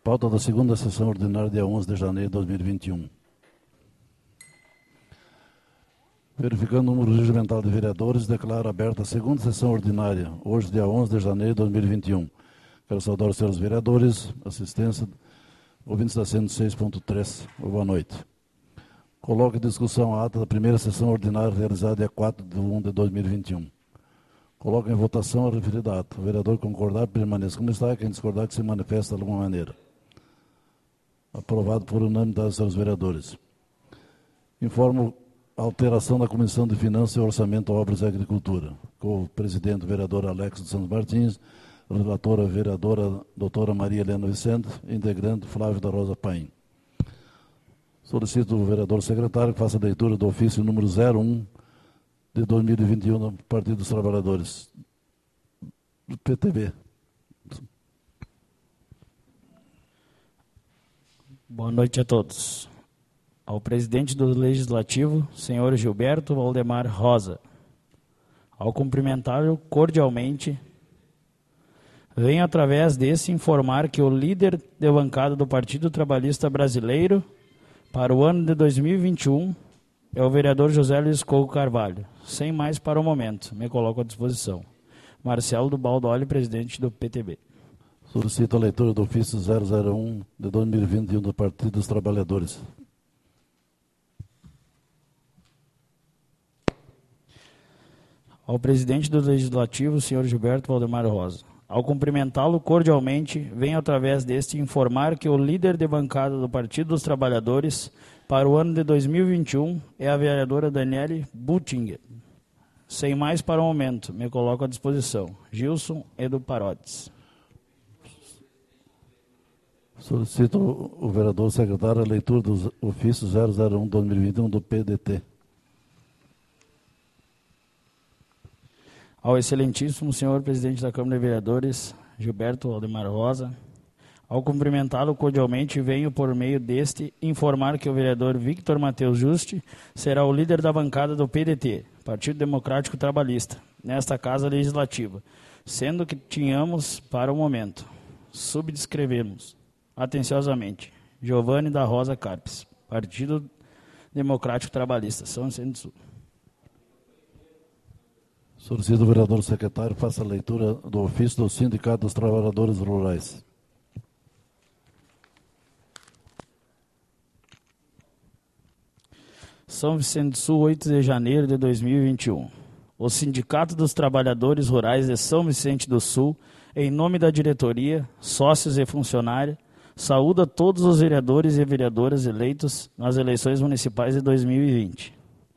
Pauta da segunda sessão ordinária, dia 11 de janeiro de 2021. Verificando o número regimental de vereadores, declaro aberta a segunda sessão ordinária, hoje, dia 11 de janeiro de 2021. Quero saudar os senhores vereadores, assistência, ouvintes da 106.3. Boa noite. Coloco em discussão a ata da primeira sessão ordinária realizada dia 4 de 1 de 2021. Coloco em votação a referida ata. O vereador concordar, permaneça como está. Quem discordar, que se manifesta de alguma maneira. Aprovado por unanimidade dos senhores vereadores. Informo a alteração da Comissão de Finanças e Orçamento, Obras e Agricultura. Com o presidente, o vereador Alex dos Santos Martins, relatora, a vereadora doutora Maria Helena Vicente, integrante Flávio da Rosa Paim. Solicito o vereador secretário que faça a leitura do ofício número 01 de 2021 do Partido dos Trabalhadores, do PTB. Boa noite a todos. Ao presidente do Legislativo, senhor Gilberto Valdemar Rosa, ao cumprimentá-lo cordialmente, venho através desse informar que o líder de bancada do Partido Trabalhista Brasileiro para o ano de 2021 é o vereador José Luiz Couto Carvalho. Sem mais para o momento, me coloco à disposição. Marcelo do Baldoli, presidente do PTB. Solicito a leitura do ofício 001 de 2021 do Partido dos Trabalhadores. Ao presidente do Legislativo, senhor Gilberto Valdemar Rosa. Ao cumprimentá-lo cordialmente, venho através deste informar que o líder de bancada do Partido dos Trabalhadores para o ano de 2021 é a vereadora Daniele Buttinger. Sem mais para o momento, me coloco à disposição. Gilson Edu Parotes. Solicito o vereador secretário a leitura do ofício 001 2021 do PDT. Ao excelentíssimo senhor presidente da Câmara de Vereadores, Gilberto Valdemar Rosa, ao cumprimentá-lo cordialmente, venho por meio deste informar que o vereador Victor Matheus Juste será o líder da bancada do PDT, Partido Democrático Trabalhista, nesta Casa Legislativa, sendo que tínhamos, para o momento, subscrevemos, atenciosamente, Giovanni da Rosa Carpes, Partido Democrático Trabalhista, São Vicente do Sul. Solicito o vereador secretário faça a leitura do ofício do Sindicato dos Trabalhadores Rurais. São Vicente do Sul, 8 de janeiro de 2021. O Sindicato dos Trabalhadores Rurais de São Vicente do Sul, em nome da diretoria, sócios e funcionários, saúda todos os vereadores e vereadoras eleitos nas eleições municipais de 2020.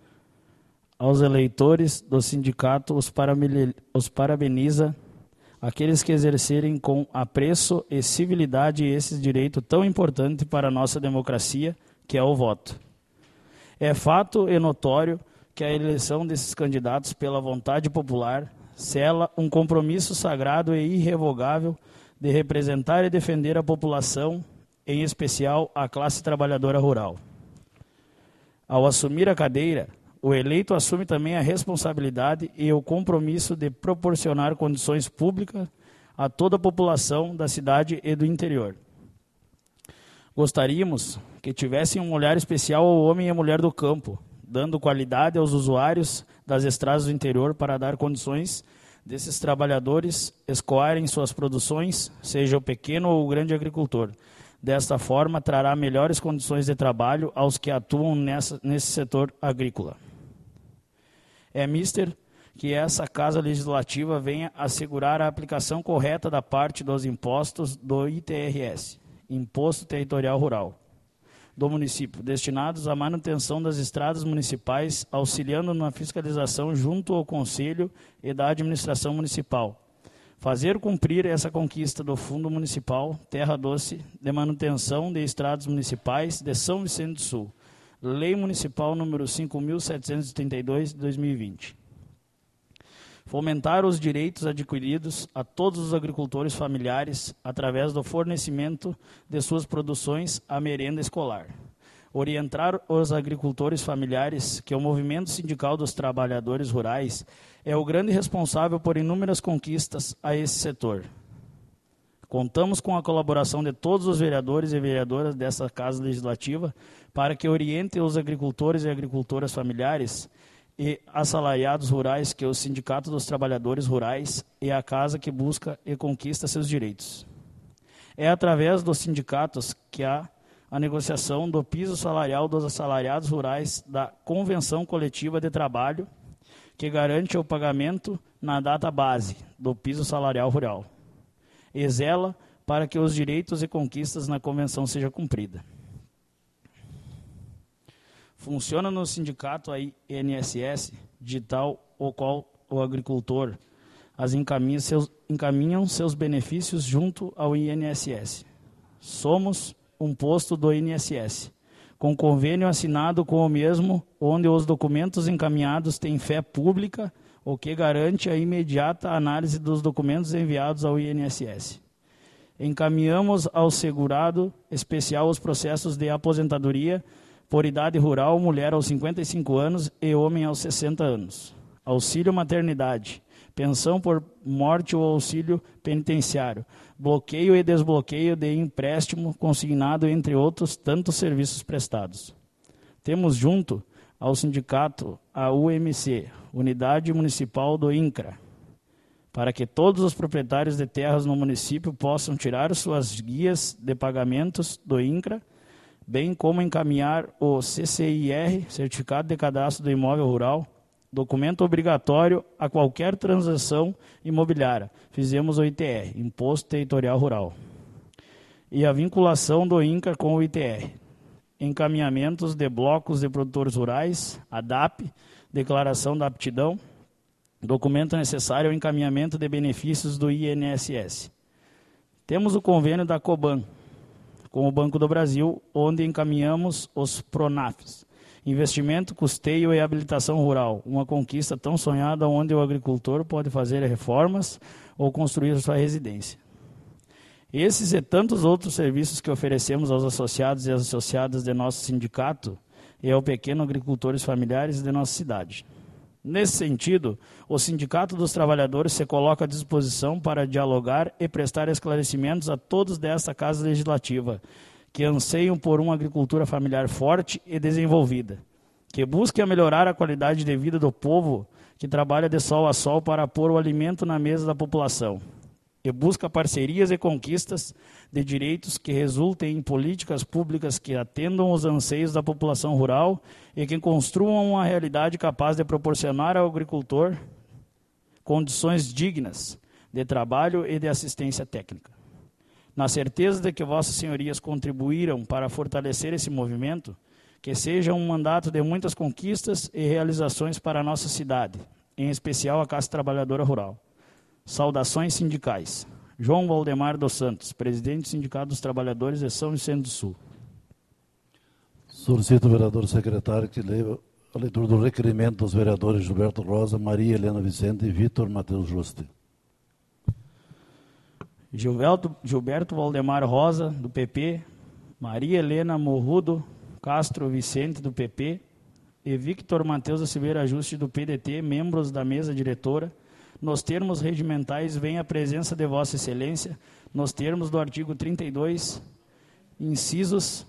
Aos eleitores do sindicato os parabeniza aqueles que exercerem com apreço e civilidade esse direito tão importante para a nossa democracia, que é o voto. É fato e notório que a eleição desses candidatos pela vontade popular sela um compromisso sagrado e irrevogável de representar e defender a população, em especial a classe trabalhadora rural. Ao assumir a cadeira, o eleito assume também a responsabilidade e o compromisso de proporcionar condições públicas a toda a população da cidade e do interior. Gostaríamos que tivessem um olhar especial ao homem e à mulher do campo, dando qualidade aos usuários das estradas do interior para dar condições desses trabalhadores escoarem suas produções, seja o pequeno ou o grande agricultor. Desta forma, trará melhores condições de trabalho aos que atuam nesse setor agrícola. É mister que essa Casa Legislativa venha assegurar a aplicação correta da parte dos impostos do ITRS, Imposto Territorial Rural, do município, destinados à manutenção das estradas municipais, auxiliando na fiscalização junto ao Conselho e da Administração Municipal. Fazer cumprir essa conquista do Fundo Municipal Terra Doce de Manutenção de Estradas Municipais de São Vicente do Sul, Lei Municipal número 5.732 de 2020. Fomentar os direitos adquiridos a todos os agricultores familiares através do fornecimento de suas produções à merenda escolar. Orientar os agricultores familiares que o Movimento Sindical dos Trabalhadores Rurais é o grande responsável por inúmeras conquistas a esse setor. Contamos com a colaboração de todos os vereadores e vereadoras dessa Casa Legislativa para que orientem os agricultores e agricultoras familiares e assalariados rurais, que é o Sindicato dos Trabalhadores Rurais é a casa que busca e conquista seus direitos. É através dos sindicatos que há a negociação do piso salarial dos assalariados rurais da Convenção Coletiva de Trabalho, que garante o pagamento na data base do piso salarial rural e zela para que os direitos e conquistas na convenção sejam cumpridas. Funciona no sindicato a INSS, digital, o qual o agricultor encaminham seus benefícios junto ao INSS. Somos um posto do INSS, com convênio assinado com o mesmo, onde os documentos encaminhados têm fé pública, o que garante a imediata análise dos documentos enviados ao INSS. Encaminhamos ao segurado especial os processos de aposentadoria por idade rural, mulher aos 55 anos e homem aos 60 anos. Auxílio maternidade, pensão por morte ou auxílio penitenciário, bloqueio e desbloqueio de empréstimo consignado, entre outros tantos serviços prestados. Temos junto ao sindicato a UMC, Unidade Municipal do INCRA, para que todos os proprietários de terras no município possam tirar suas guias de pagamentos do INCRA, bem como encaminhar o CCIR, Certificado de Cadastro do Imóvel Rural, documento obrigatório a qualquer transação imobiliária. Fizemos o ITR, Imposto Territorial Rural. E a vinculação do INCRA com o ITR. Encaminhamentos de blocos de produtores rurais, ADAP, declaração da aptidão, documento necessário ao encaminhamento de benefícios do INSS. Temos o convênio da Coban com o Banco do Brasil, onde encaminhamos os PRONAFs. Investimento, custeio e habilitação rural, uma conquista tão sonhada onde o agricultor pode fazer reformas ou construir sua residência. Esses e tantos outros serviços que oferecemos aos associados e associadas de nosso sindicato e ao pequeno agricultores familiares de nossa cidade. Nesse sentido, o Sindicato dos Trabalhadores se coloca à disposição para dialogar e prestar esclarecimentos a todos desta Casa Legislativa, que anseiam por uma agricultura familiar forte e desenvolvida, que busque melhorar a qualidade de vida do povo que trabalha de sol a sol para pôr o alimento na mesa da população, e busca parcerias e conquistas de direitos que resultem em políticas públicas que atendam os anseios da população rural e que construam uma realidade capaz de proporcionar ao agricultor condições dignas de trabalho e de assistência técnica. Na certeza de que vossas senhorias contribuíram para fortalecer esse movimento, que seja um mandato de muitas conquistas e realizações para a nossa cidade, em especial a Classe Trabalhadora Rural. Saudações sindicais. João Valdemar dos Santos, presidente do Sindicato dos Trabalhadores de São Vicente do Sul. Solicito o vereador secretário que leia a leitura do requerimento dos vereadores Gilberto Rosa, Maria Helena Vicente e Vitor Matheus Juste. Gilberto Valdemar Rosa, do PP, Maria Helena Morrudo Castro Vicente, do PP, e Victor Matheus da Silveira Juste, do PDT, membros da mesa diretora, nos termos regimentais, vem a presença de Vossa Excelência, nos termos do artigo 32, incisos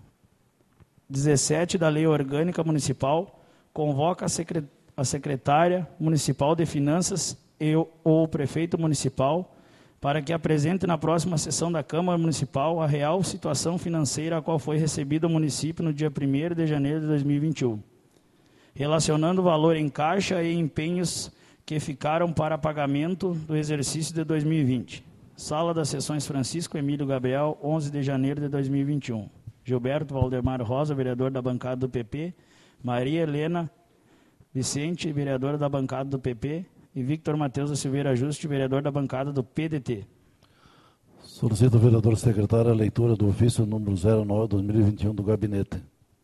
17 da Lei Orgânica Municipal, convoca a secretária municipal de Finanças ou o prefeito municipal para que apresente na próxima sessão da Câmara Municipal a real situação financeira a qual foi recebido o município no dia 1º de janeiro de 2021, relacionando o valor em caixa e empenhos que ficaram para pagamento do exercício de 2020. Sala das Sessões Francisco Emílio Gabriel, 11 de janeiro de 2021. Gilberto Valdemar Rosa, vereador da bancada do PP, Maria Helena Vicente, vereadora da bancada do PP, e Victor Matheus da Silveira Juste, vereador da bancada do PDT. Solicito ao vereador secretário a leitura do ofício número 09/2021 do gabinete.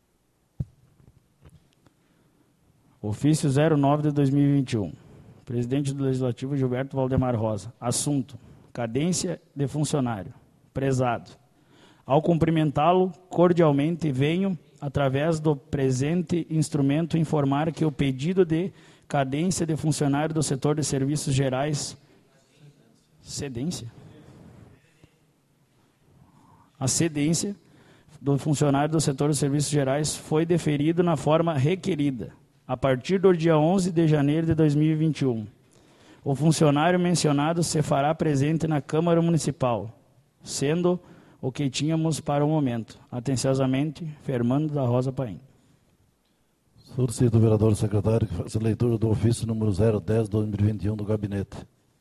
Ofício 09 de 2021. Presidente do Legislativo, Gilberto Valdemar Rosa. Assunto: cadência de funcionário. Prezado, ao cumprimentá-lo cordialmente, venho, através do presente instrumento, informar que o pedido de cadência de funcionário do setor de serviços gerais... Cedência? A cedência do funcionário do setor de serviços gerais foi deferido na forma requerida, a partir do dia 11 de janeiro de 2021. O funcionário mencionado se fará presente na Câmara Municipal, sendo o que tínhamos para o momento. Atenciosamente, Fernando da Rosa Paim. Solicito o vereador secretário que faça a leitura do ofício número 010/2021 do gabinete.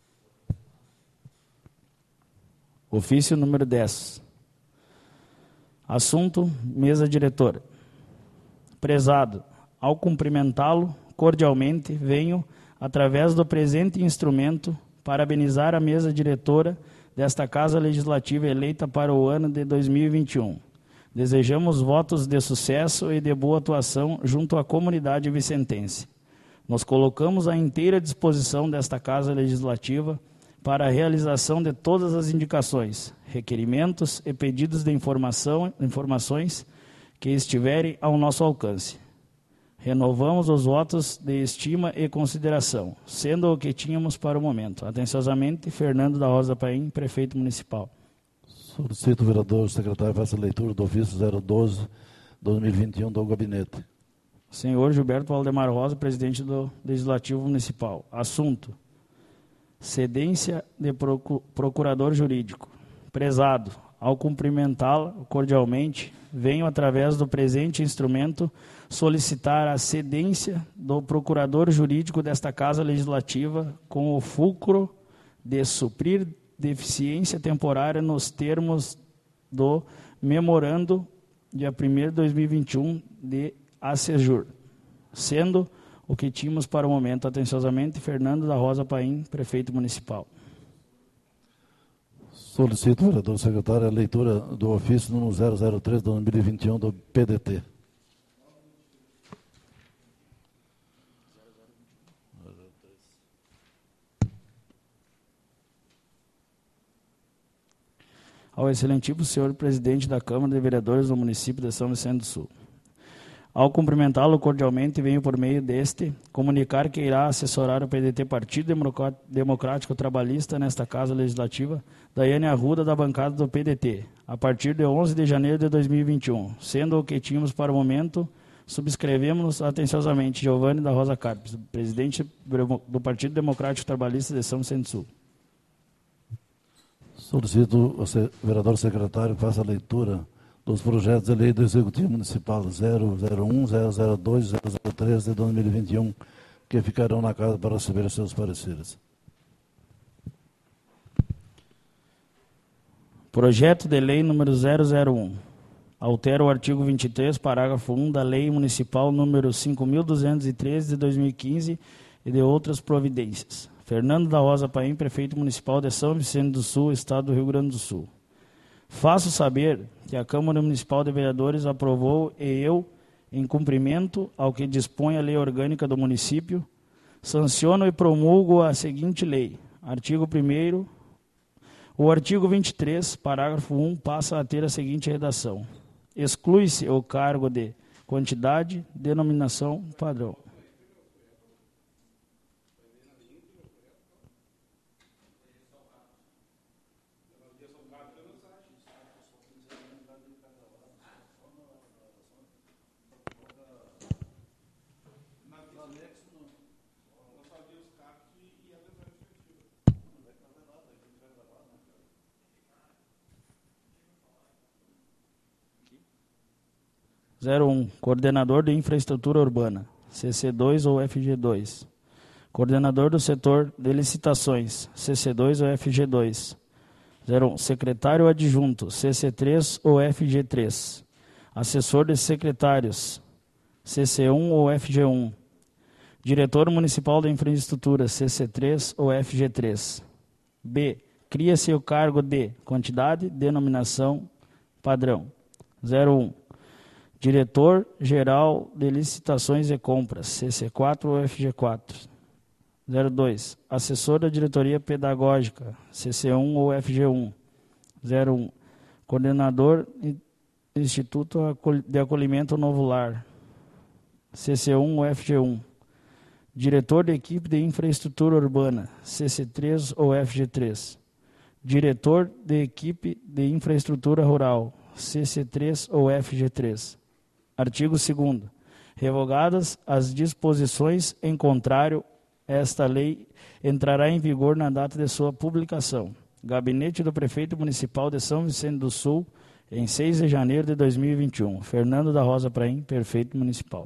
Ofício número 10. Assunto, mesa diretora. Prezado, ao cumprimentá-lo cordialmente, venho, através do presente instrumento, parabenizar a mesa diretora desta Casa Legislativa eleita para o ano de 2021. Desejamos votos de sucesso e de boa atuação junto à comunidade vicentense. Nos colocamos à inteira disposição desta Casa Legislativa para a realização de todas as indicações, requerimentos e pedidos de informações que estiverem ao nosso alcance. Renovamos os votos de estima e consideração, sendo o que tínhamos para o momento. Atenciosamente, Fernando da Rosa Paim, Prefeito Municipal. Solicito o vereador secretário que faça a leitura do ofício 012/2021 do gabinete. Senhor Gilberto Valdemar Rosa, Presidente do Legislativo Municipal. Assunto, cedência de procurador jurídico. Prezado, ao cumprimentá-lo cordialmente, venho, através do presente instrumento, solicitar a cedência do procurador jurídico desta Casa Legislativa com o fulcro de suprir deficiência temporária nos termos do memorando dia 1º de 2021 de ACEJUR, sendo o que tínhamos para o momento. Atenciosamente, Fernando da Rosa Paim, Prefeito Municipal. Solicito, vereador secretário, a leitura do ofício número 003/2021 do PDT. Ao excelentíssimo senhor presidente da Câmara de Vereadores do município de São Vicente do Sul. Ao cumprimentá-lo cordialmente, venho por meio deste comunicar que irá assessorar o PDT Partido Democrático Trabalhista nesta Casa Legislativa, Daiane Arruda, da bancada do PDT, a partir de 11 de janeiro de 2021, sendo o que tínhamos para o momento, subscrevemos atenciosamente Giovanni da Rosa Carpes, presidente do Partido Democrático Trabalhista de São Vicente do Sul. Solicito o vereador secretário que faça a leitura dos projetos de lei do Executivo Municipal 001, 002 e 003 de 2021, que ficarão na casa para receber os seus pareceres. Projeto de lei número 001. Altera o artigo 23, parágrafo 1 da Lei Municipal número 5.213 de 2015 e de outras providências. Fernando da Rosa Paim, Prefeito Municipal de São Vicente do Sul, Estado do Rio Grande do Sul. Faço saber que a Câmara Municipal de Vereadores aprovou e eu, em cumprimento ao que dispõe a lei orgânica do município, sanciono e promulgo a seguinte lei. Artigo 1º. O artigo 23, parágrafo 1, passa a ter a seguinte redação. Exclui-se o cargo de quantidade, denominação, padrão. Coordenador de Infraestrutura Urbana, CC2 ou FG2. Coordenador do Setor de Licitações, CC2 ou FG2. 01. Secretário Adjunto, CC3 ou FG3. Assessor de Secretários, CC1 ou FG1. Diretor Municipal da Infraestrutura, CC3 ou FG3. B. Cria-se o cargo de quantidade, denominação, padrão. 01. Diretor-Geral de Licitações e Compras, CC4 ou FG4. 02. Assessor da Diretoria Pedagógica, CC1 ou FG1. 01. Coordenador do Instituto de Acolhimento Novo Lar, CC1 ou FG1. Diretor de Equipe de Infraestrutura Urbana, CC3 ou FG3. diretor de equipe de infraestrutura rural, CC3 ou FG3. Artigo 2º. Revogadas as disposições em contrário, esta lei entrará em vigor na data de sua publicação. Gabinete do Prefeito Municipal de São Vicente do Sul, em 6 de janeiro de 2021. Fernando da Rosa Praim, Prefeito Municipal.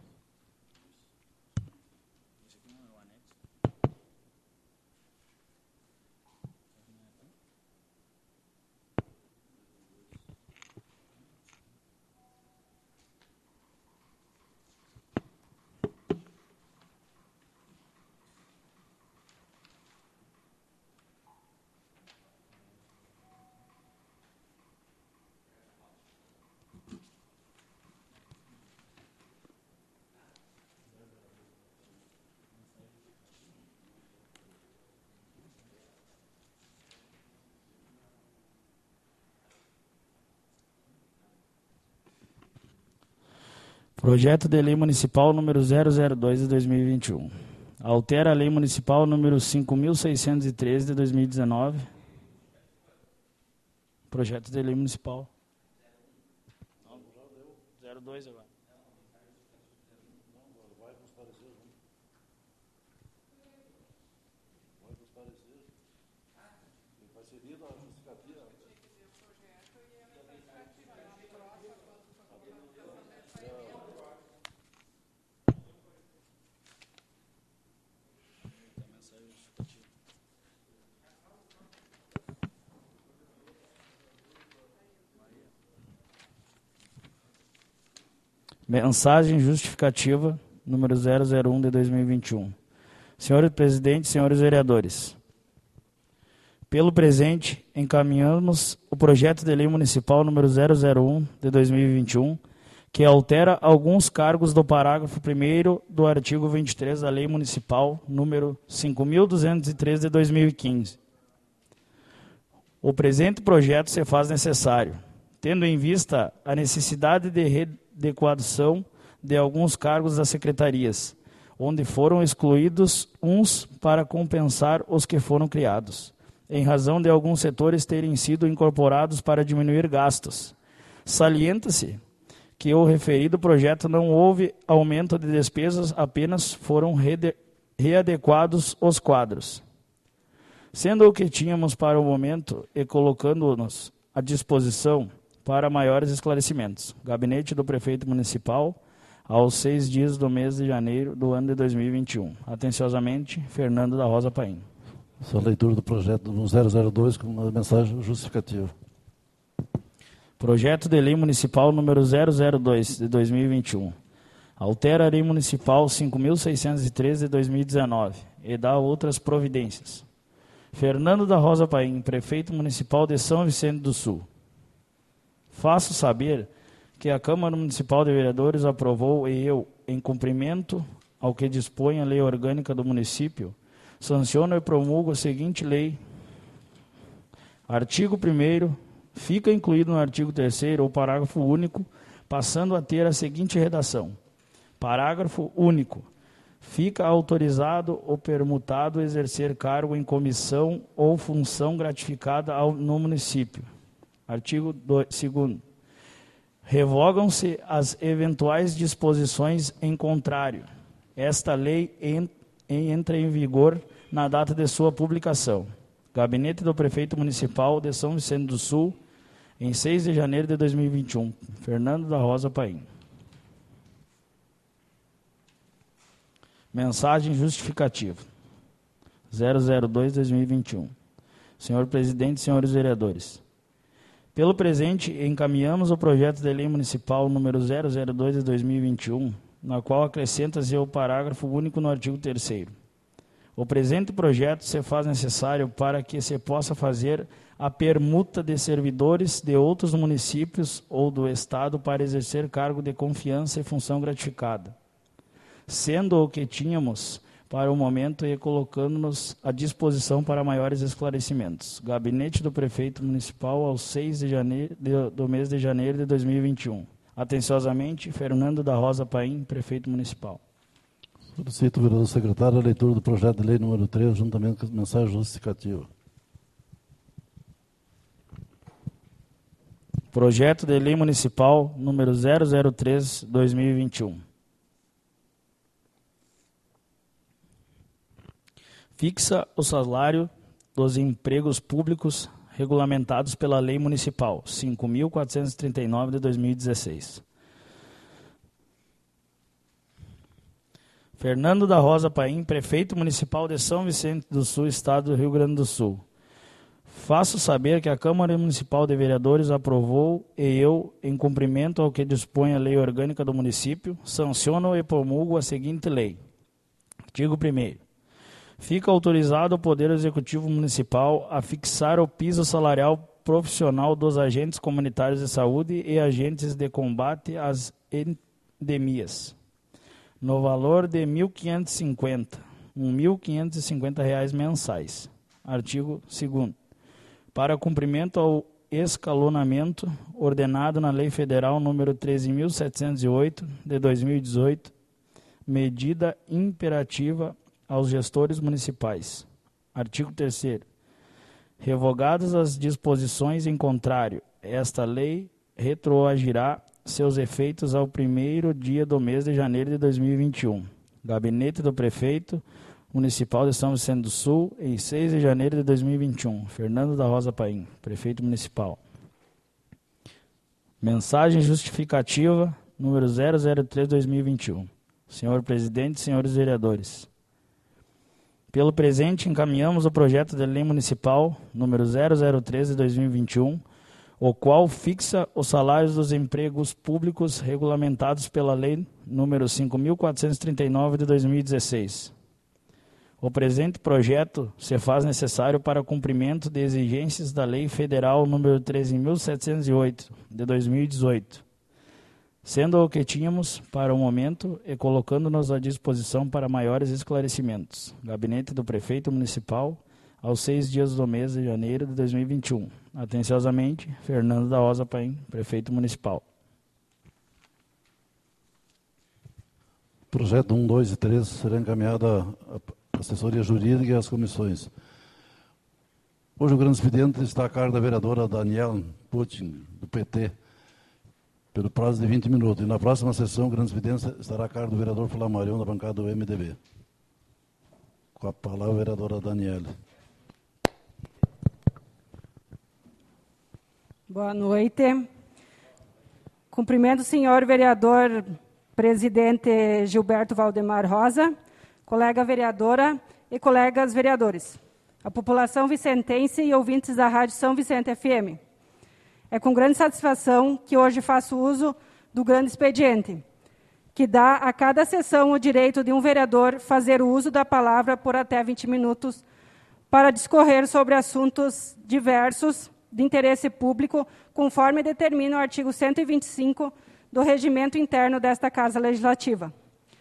Projeto de Lei Municipal número 002 de 2021. Altera a Lei Municipal número 5.613 de 2019. Projeto de Lei Municipal. 02 agora. Mensagem justificativa, número 001 de 2021. Senhor Presidente, senhores vereadores, pelo presente, encaminhamos o projeto de lei municipal número 001 de 2021, que altera alguns cargos do parágrafo 1º do artigo 23 da Lei Municipal número 5.203 de 2015. O presente projeto se faz necessário, tendo em vista a necessidade de readequação de alguns cargos das secretarias, onde foram excluídos uns para compensar os que foram criados, em razão de alguns setores terem sido incorporados para diminuir gastos. Salienta-se que o referido projeto não houve aumento de despesas, apenas foram readequados os quadros. Sendo o que tínhamos para o momento e colocando-nos à disposição para maiores esclarecimentos. Gabinete do Prefeito Municipal, aos 6 dias do mês de janeiro do ano de 2021. Atenciosamente, Fernando da Rosa Paim. Essa é a leitura do projeto no 002 com uma mensagem justificativa. Projeto de Lei Municipal número 002 de 2021. Altera a Lei Municipal 5.613 de 2019 e dá outras providências. Fernando da Rosa Paim, Prefeito Municipal de São Vicente do Sul. Faço saber que a Câmara Municipal de Vereadores aprovou e eu, em cumprimento ao que dispõe a lei orgânica do município, sanciono e promulgo a seguinte lei. Artigo 1º, fica incluído no artigo 3º o parágrafo único, passando a ter a seguinte redação. Parágrafo único. Fica autorizado ou permutado exercer cargo em comissão ou função gratificada no município. Artigo 2º. Revogam-se as eventuais disposições em contrário. Esta lei entra em vigor na data de sua publicação. Gabinete do Prefeito Municipal de São Vicente do Sul, em 6 de janeiro de 2021. Fernando da Rosa Paim. Mensagem justificativa. 002-2021. Senhor Presidente, senhores vereadores. Pelo presente, encaminhamos o projeto de lei municipal número 002 de 2021, na qual acrescenta-se o parágrafo único no artigo 3º. O presente projeto se faz necessário para que se possa fazer a permuta de servidores de outros municípios ou do Estado para exercer cargo de confiança e função gratificada, sendo o que tínhamos para o momento e colocando-nos à disposição para maiores esclarecimentos. Gabinete do Prefeito Municipal, aos 6 de janeiro do mês de janeiro de 2021. Atenciosamente, Fernando da Rosa Paim, Prefeito Municipal. Solicito, vereador secretário, a leitura do projeto de lei número 3, juntamente com a mensagem justificativa. Projeto de Lei Municipal número 003/2021. Fixa o salário dos empregos públicos regulamentados pela Lei Municipal 5.439 de 2016. Fernando da Rosa Paim, Prefeito Municipal de São Vicente do Sul, Estado do Rio Grande do Sul. Faço saber que a Câmara Municipal de Vereadores aprovou e eu, em cumprimento ao que dispõe a Lei Orgânica do Município, sanciono e promulgo a seguinte lei. Artigo 1º. Fica autorizado o Poder Executivo Municipal a fixar o piso salarial profissional dos agentes comunitários de saúde e agentes de combate às endemias, no valor de R$ 1.550 mensais. Artigo 2º. Para cumprimento ao escalonamento ordenado na Lei Federal número 13.708 de 2018, medida imperativa aos gestores municipais. Artigo 3º. Revogadas as disposições em contrário, esta lei retroagirá seus efeitos ao 1º dia do mês de janeiro de 2021. Gabinete do Prefeito Municipal de São Vicente do Sul, em 6 de janeiro de 2021. Fernando da Rosa Paim, Prefeito Municipal. Mensagem justificativa, número 003/2021. Senhor Presidente, senhores vereadores. Pelo presente, encaminhamos o projeto de Lei Municipal, número 003/2021, o qual fixa os salários dos empregos públicos regulamentados pela Lei número 5.439 de 2016. O presente projeto se faz necessário para cumprimento de exigências da Lei Federal número 13.708, de 2018, sendo o que tínhamos para o momento e colocando-nos à disposição para maiores esclarecimentos. Gabinete do Prefeito Municipal, aos 6 dias do mês de janeiro de 2021. Atenciosamente, Fernando da Rosa Paim, Prefeito Municipal. Projeto 1, 2 e 3 será encaminhado à assessoria jurídica e às comissões. Hoje o grande expediente está a cargo da vereadora Daniela Putin, do PT, pelo prazo de 20 minutos. E na próxima sessão, o grande expediente estará a cargo do vereador Flamarion, da bancada do MDB. Com a palavra, a vereadora Daniela. Boa noite. Cumprimento o senhor vereador presidente Gilberto Valdemar Rosa, colega vereadora e colegas vereadores, a população vicentense e ouvintes da Rádio São Vicente FM. É com grande satisfação que hoje faço uso do grande expediente, que dá a cada sessão o direito de um vereador fazer o uso da palavra por até 20 minutos para discorrer sobre assuntos diversos de interesse público, conforme determina o artigo 125 do Regimento Interno desta Casa Legislativa.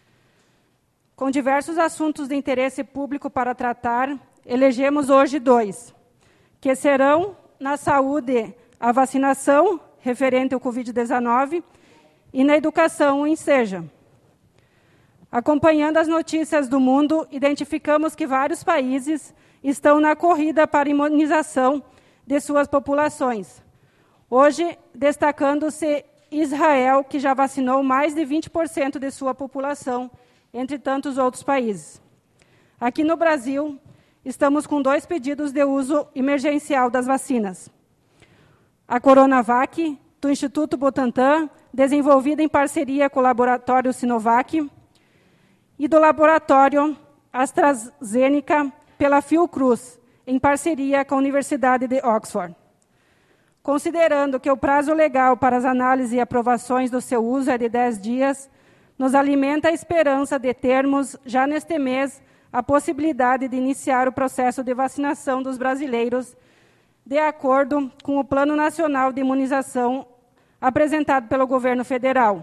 Com diversos assuntos de interesse público para tratar, elegemos hoje 2, que serão, na saúde, a vacinação, referente ao Covid-19, e na educação, o Enseja. Acompanhando as notícias do mundo, identificamos que vários países estão na corrida para a imunização de suas populações. Hoje, destacando-se Israel, que já vacinou mais de 20% de sua população, entre tantos outros países. Aqui no Brasil, estamos com 2 pedidos de uso emergencial das vacinas. A Coronavac, do Instituto Butantan, desenvolvida em parceria com o laboratório Sinovac, e do laboratório AstraZeneca, pela Fiocruz, em parceria com a Universidade de Oxford. Considerando que o prazo legal para as análises e aprovações do seu uso é de 10 dias, nos alimenta a esperança de termos, já neste mês, a possibilidade de iniciar o processo de vacinação dos brasileiros, de acordo com o Plano Nacional de Imunização apresentado pelo governo federal.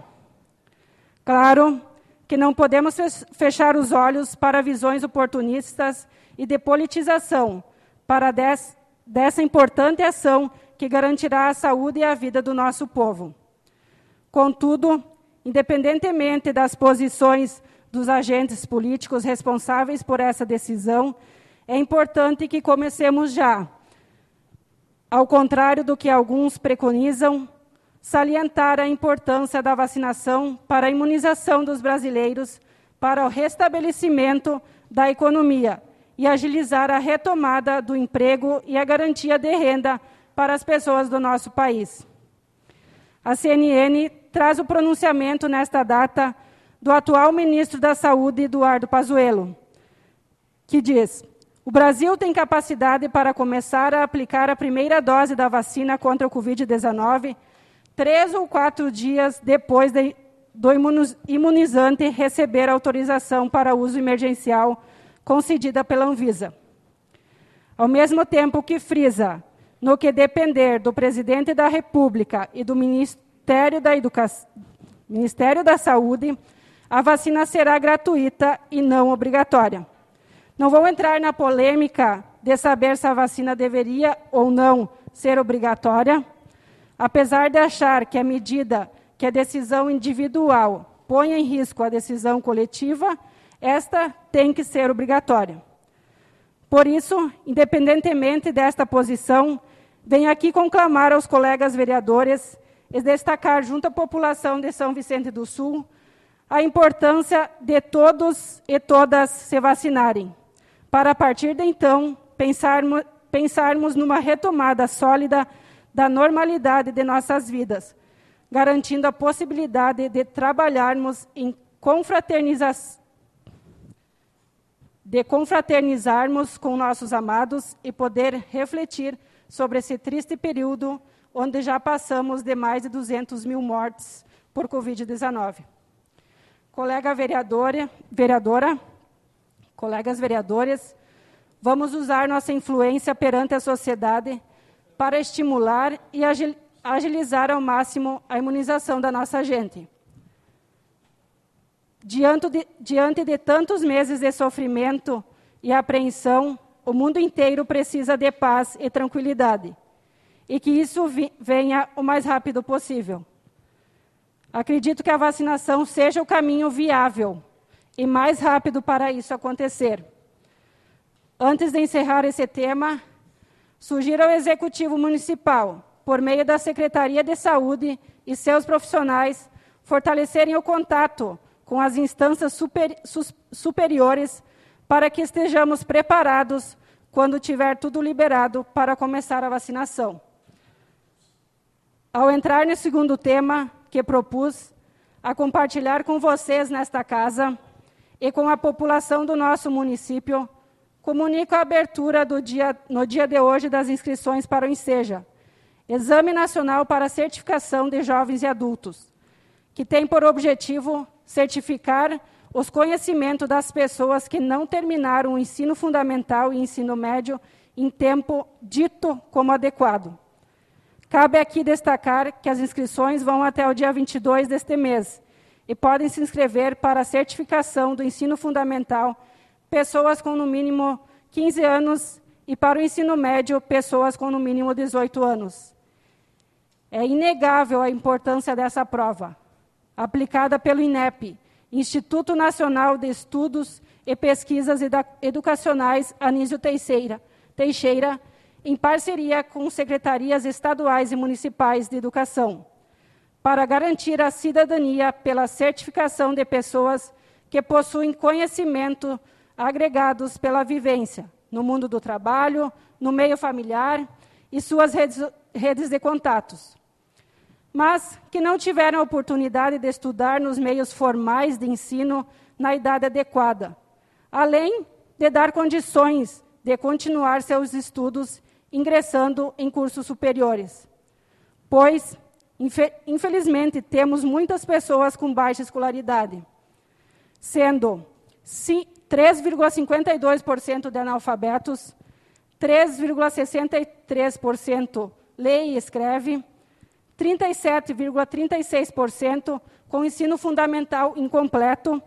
Claro que não podemos fechar os olhos para visões oportunistas e de politização para dessa importante ação que garantirá a saúde e a vida do nosso povo. Contudo, independentemente das posições dos agentes políticos responsáveis por essa decisão, é importante que comecemos já. Ao contrário do que alguns preconizam, salientar a importância da vacinação para a imunização dos brasileiros, para o restabelecimento da economia e agilizar a retomada do emprego e a garantia de renda para as pessoas do nosso país. A CNN traz o pronunciamento nesta data do atual ministro da Saúde, Eduardo Pazuello, que diz: o Brasil tem capacidade para começar a aplicar a primeira dose da vacina contra o Covid-19 3 ou 4 dias depois do imunizante receber autorização para uso emergencial concedida pela Anvisa. Ao mesmo tempo que frisa, no que depender do Presidente da República e do Ministério da Saúde, a vacina será gratuita e não obrigatória. Não vou entrar na polêmica de saber se a vacina deveria ou não ser obrigatória, apesar de achar que a medida que a decisão individual põe em risco a decisão coletiva, esta tem que ser obrigatória. Por isso, independentemente desta posição, venho aqui conclamar aos colegas vereadores e destacar junto à população de São Vicente do Sul a importância de todos e todas se vacinarem, para a partir de então pensarmos numa retomada sólida da normalidade de nossas vidas, garantindo a possibilidade de trabalharmos em confraternizarmos com nossos amados e poder refletir sobre esse triste período onde já passamos de mais de 200 mil mortes por Covid-19. Colega vereadora, colegas vereadores, vamos usar nossa influência perante a sociedade para estimular e agilizar ao máximo a imunização da nossa gente. Diante de tantos meses de sofrimento e apreensão, o mundo inteiro precisa de paz e tranquilidade, e que isso venha o mais rápido possível. Acredito que a vacinação seja o caminho viável e mais rápido para isso acontecer. Antes de encerrar esse tema, sugiro ao Executivo Municipal, por meio da Secretaria de Saúde e seus profissionais, fortalecerem o contato com as instâncias superiores para que estejamos preparados quando tiver tudo liberado para começar a vacinação. Ao entrar no segundo tema que propus a compartilhar com vocês nesta casa e com a população do nosso município, comunico a abertura no dia de hoje das inscrições para o Enseja, Exame Nacional para Certificação de Jovens e Adultos, que tem por objetivo certificar os conhecimentos das pessoas que não terminaram o ensino fundamental e ensino médio em tempo dito como adequado. Cabe aqui destacar que as inscrições vão até o dia 22 deste mês e podem se inscrever para a certificação do ensino fundamental pessoas com no mínimo 15 anos e para o ensino médio pessoas com no mínimo 18 anos. É inegável a importância dessa prova, aplicada pelo INEP, Instituto Nacional de Estudos e Pesquisas Educacionais Anísio Teixeira, em parceria com secretarias estaduais e municipais de educação, para garantir a cidadania pela certificação de pessoas que possuem conhecimento agregados pela vivência no mundo do trabalho, no meio familiar e suas redes de contatos, mas que não tiveram a oportunidade de estudar nos meios formais de ensino na idade adequada, além de dar condições de continuar seus estudos ingressando em cursos superiores. Pois, infelizmente, temos muitas pessoas com baixa escolaridade, sendo 3,52% de analfabetos, 3,63% lê e escreve, 37,36% com ensino fundamental incompleto,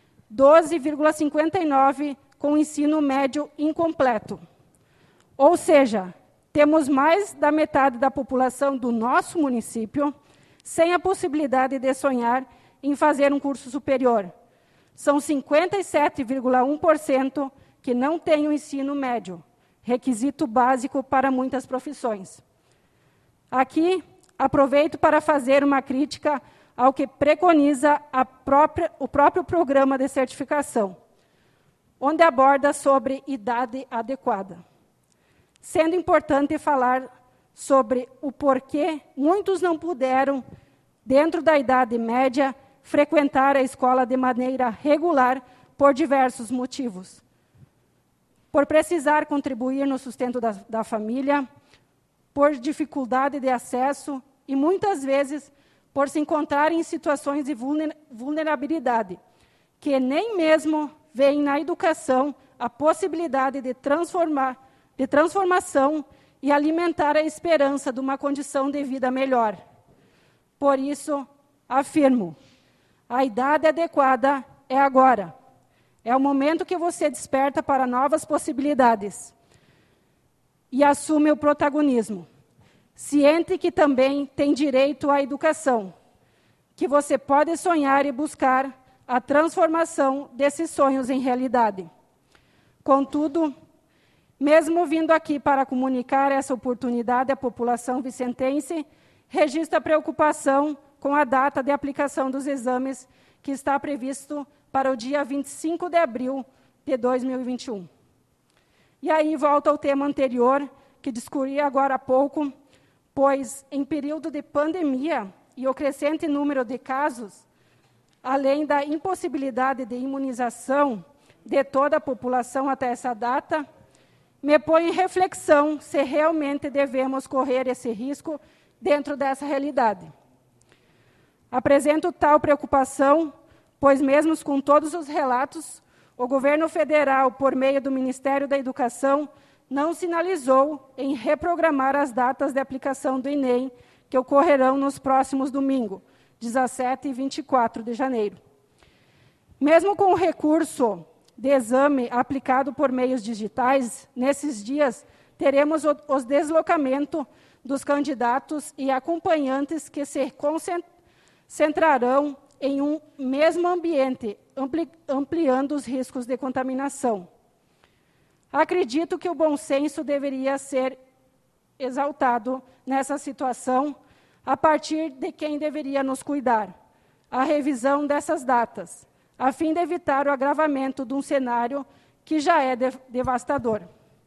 12,59% com ensino médio incompleto. Ou seja, temos mais da metade da população do nosso município sem a possibilidade de sonhar em fazer um curso superior. São 57,1% que não têm o ensino médio, requisito básico para muitas profissões. Aqui, aproveito para fazer uma crítica ao que preconiza o próprio programa de certificação, onde aborda sobre idade adequada. Sendo importante falar sobre o porquê muitos não puderam, dentro da idade média, frequentar a escola de maneira regular por diversos motivos. Por precisar contribuir no sustento da família, por dificuldade de acesso e, muitas vezes, por se encontrar em situações de vulnerabilidade, que nem mesmo veem na educação a possibilidade de transformação e alimentar a esperança de uma condição de vida melhor. Por isso, afirmo, a idade adequada é agora. É o momento que você desperta para novas possibilidades e assume o protagonismo, ciente que também tem direito à educação, que você pode sonhar e buscar a transformação desses sonhos em realidade. Contudo, mesmo vindo aqui para comunicar essa oportunidade à população vicentense, registro a preocupação com a data de aplicação dos exames, que está previsto para o dia 25 de abril de 2021. E aí volta ao tema anterior, que discorri agora há pouco, pois, em período de pandemia e o crescente número de casos, além da impossibilidade de imunização de toda a população até essa data, me põe em reflexão se realmente devemos correr esse risco dentro dessa realidade. Apresento tal preocupação, pois mesmo com todos os relatos, o governo federal, por meio do Ministério da Educação, não sinalizou em reprogramar as datas de aplicação do Enem, que ocorrerão nos próximos domingos, 17 e 24 de janeiro. Mesmo com o recurso de exame aplicado por meios digitais, nesses dias teremos os deslocamentos dos candidatos e acompanhantes que se concentrarão em um mesmo ambiente, ampliando os riscos de contaminação. Acredito que o bom senso deveria ser exaltado nessa situação, a partir de quem deveria nos cuidar, a revisão dessas datas, a fim de evitar o agravamento de um cenário que já é devastador.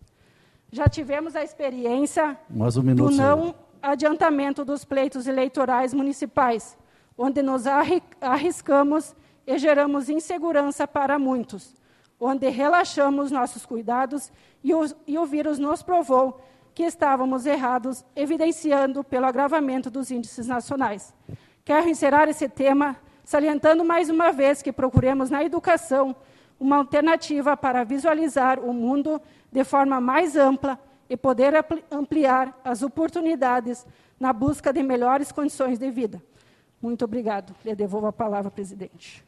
Já tivemos a experiência do não adiantamento dos pleitos eleitorais municipais, onde nos arriscamos e geramos insegurança para muitos, onde relaxamos nossos cuidados e o vírus nos provou que estávamos errados, evidenciando pelo agravamento dos índices nacionais. Quero encerrar esse tema salientando mais uma vez que procuremos na educação uma alternativa para visualizar o mundo de forma mais ampla e poder ampliar as oportunidades na busca de melhores condições de vida. Muito obrigado. Lhe devolvo a palavra, presidente.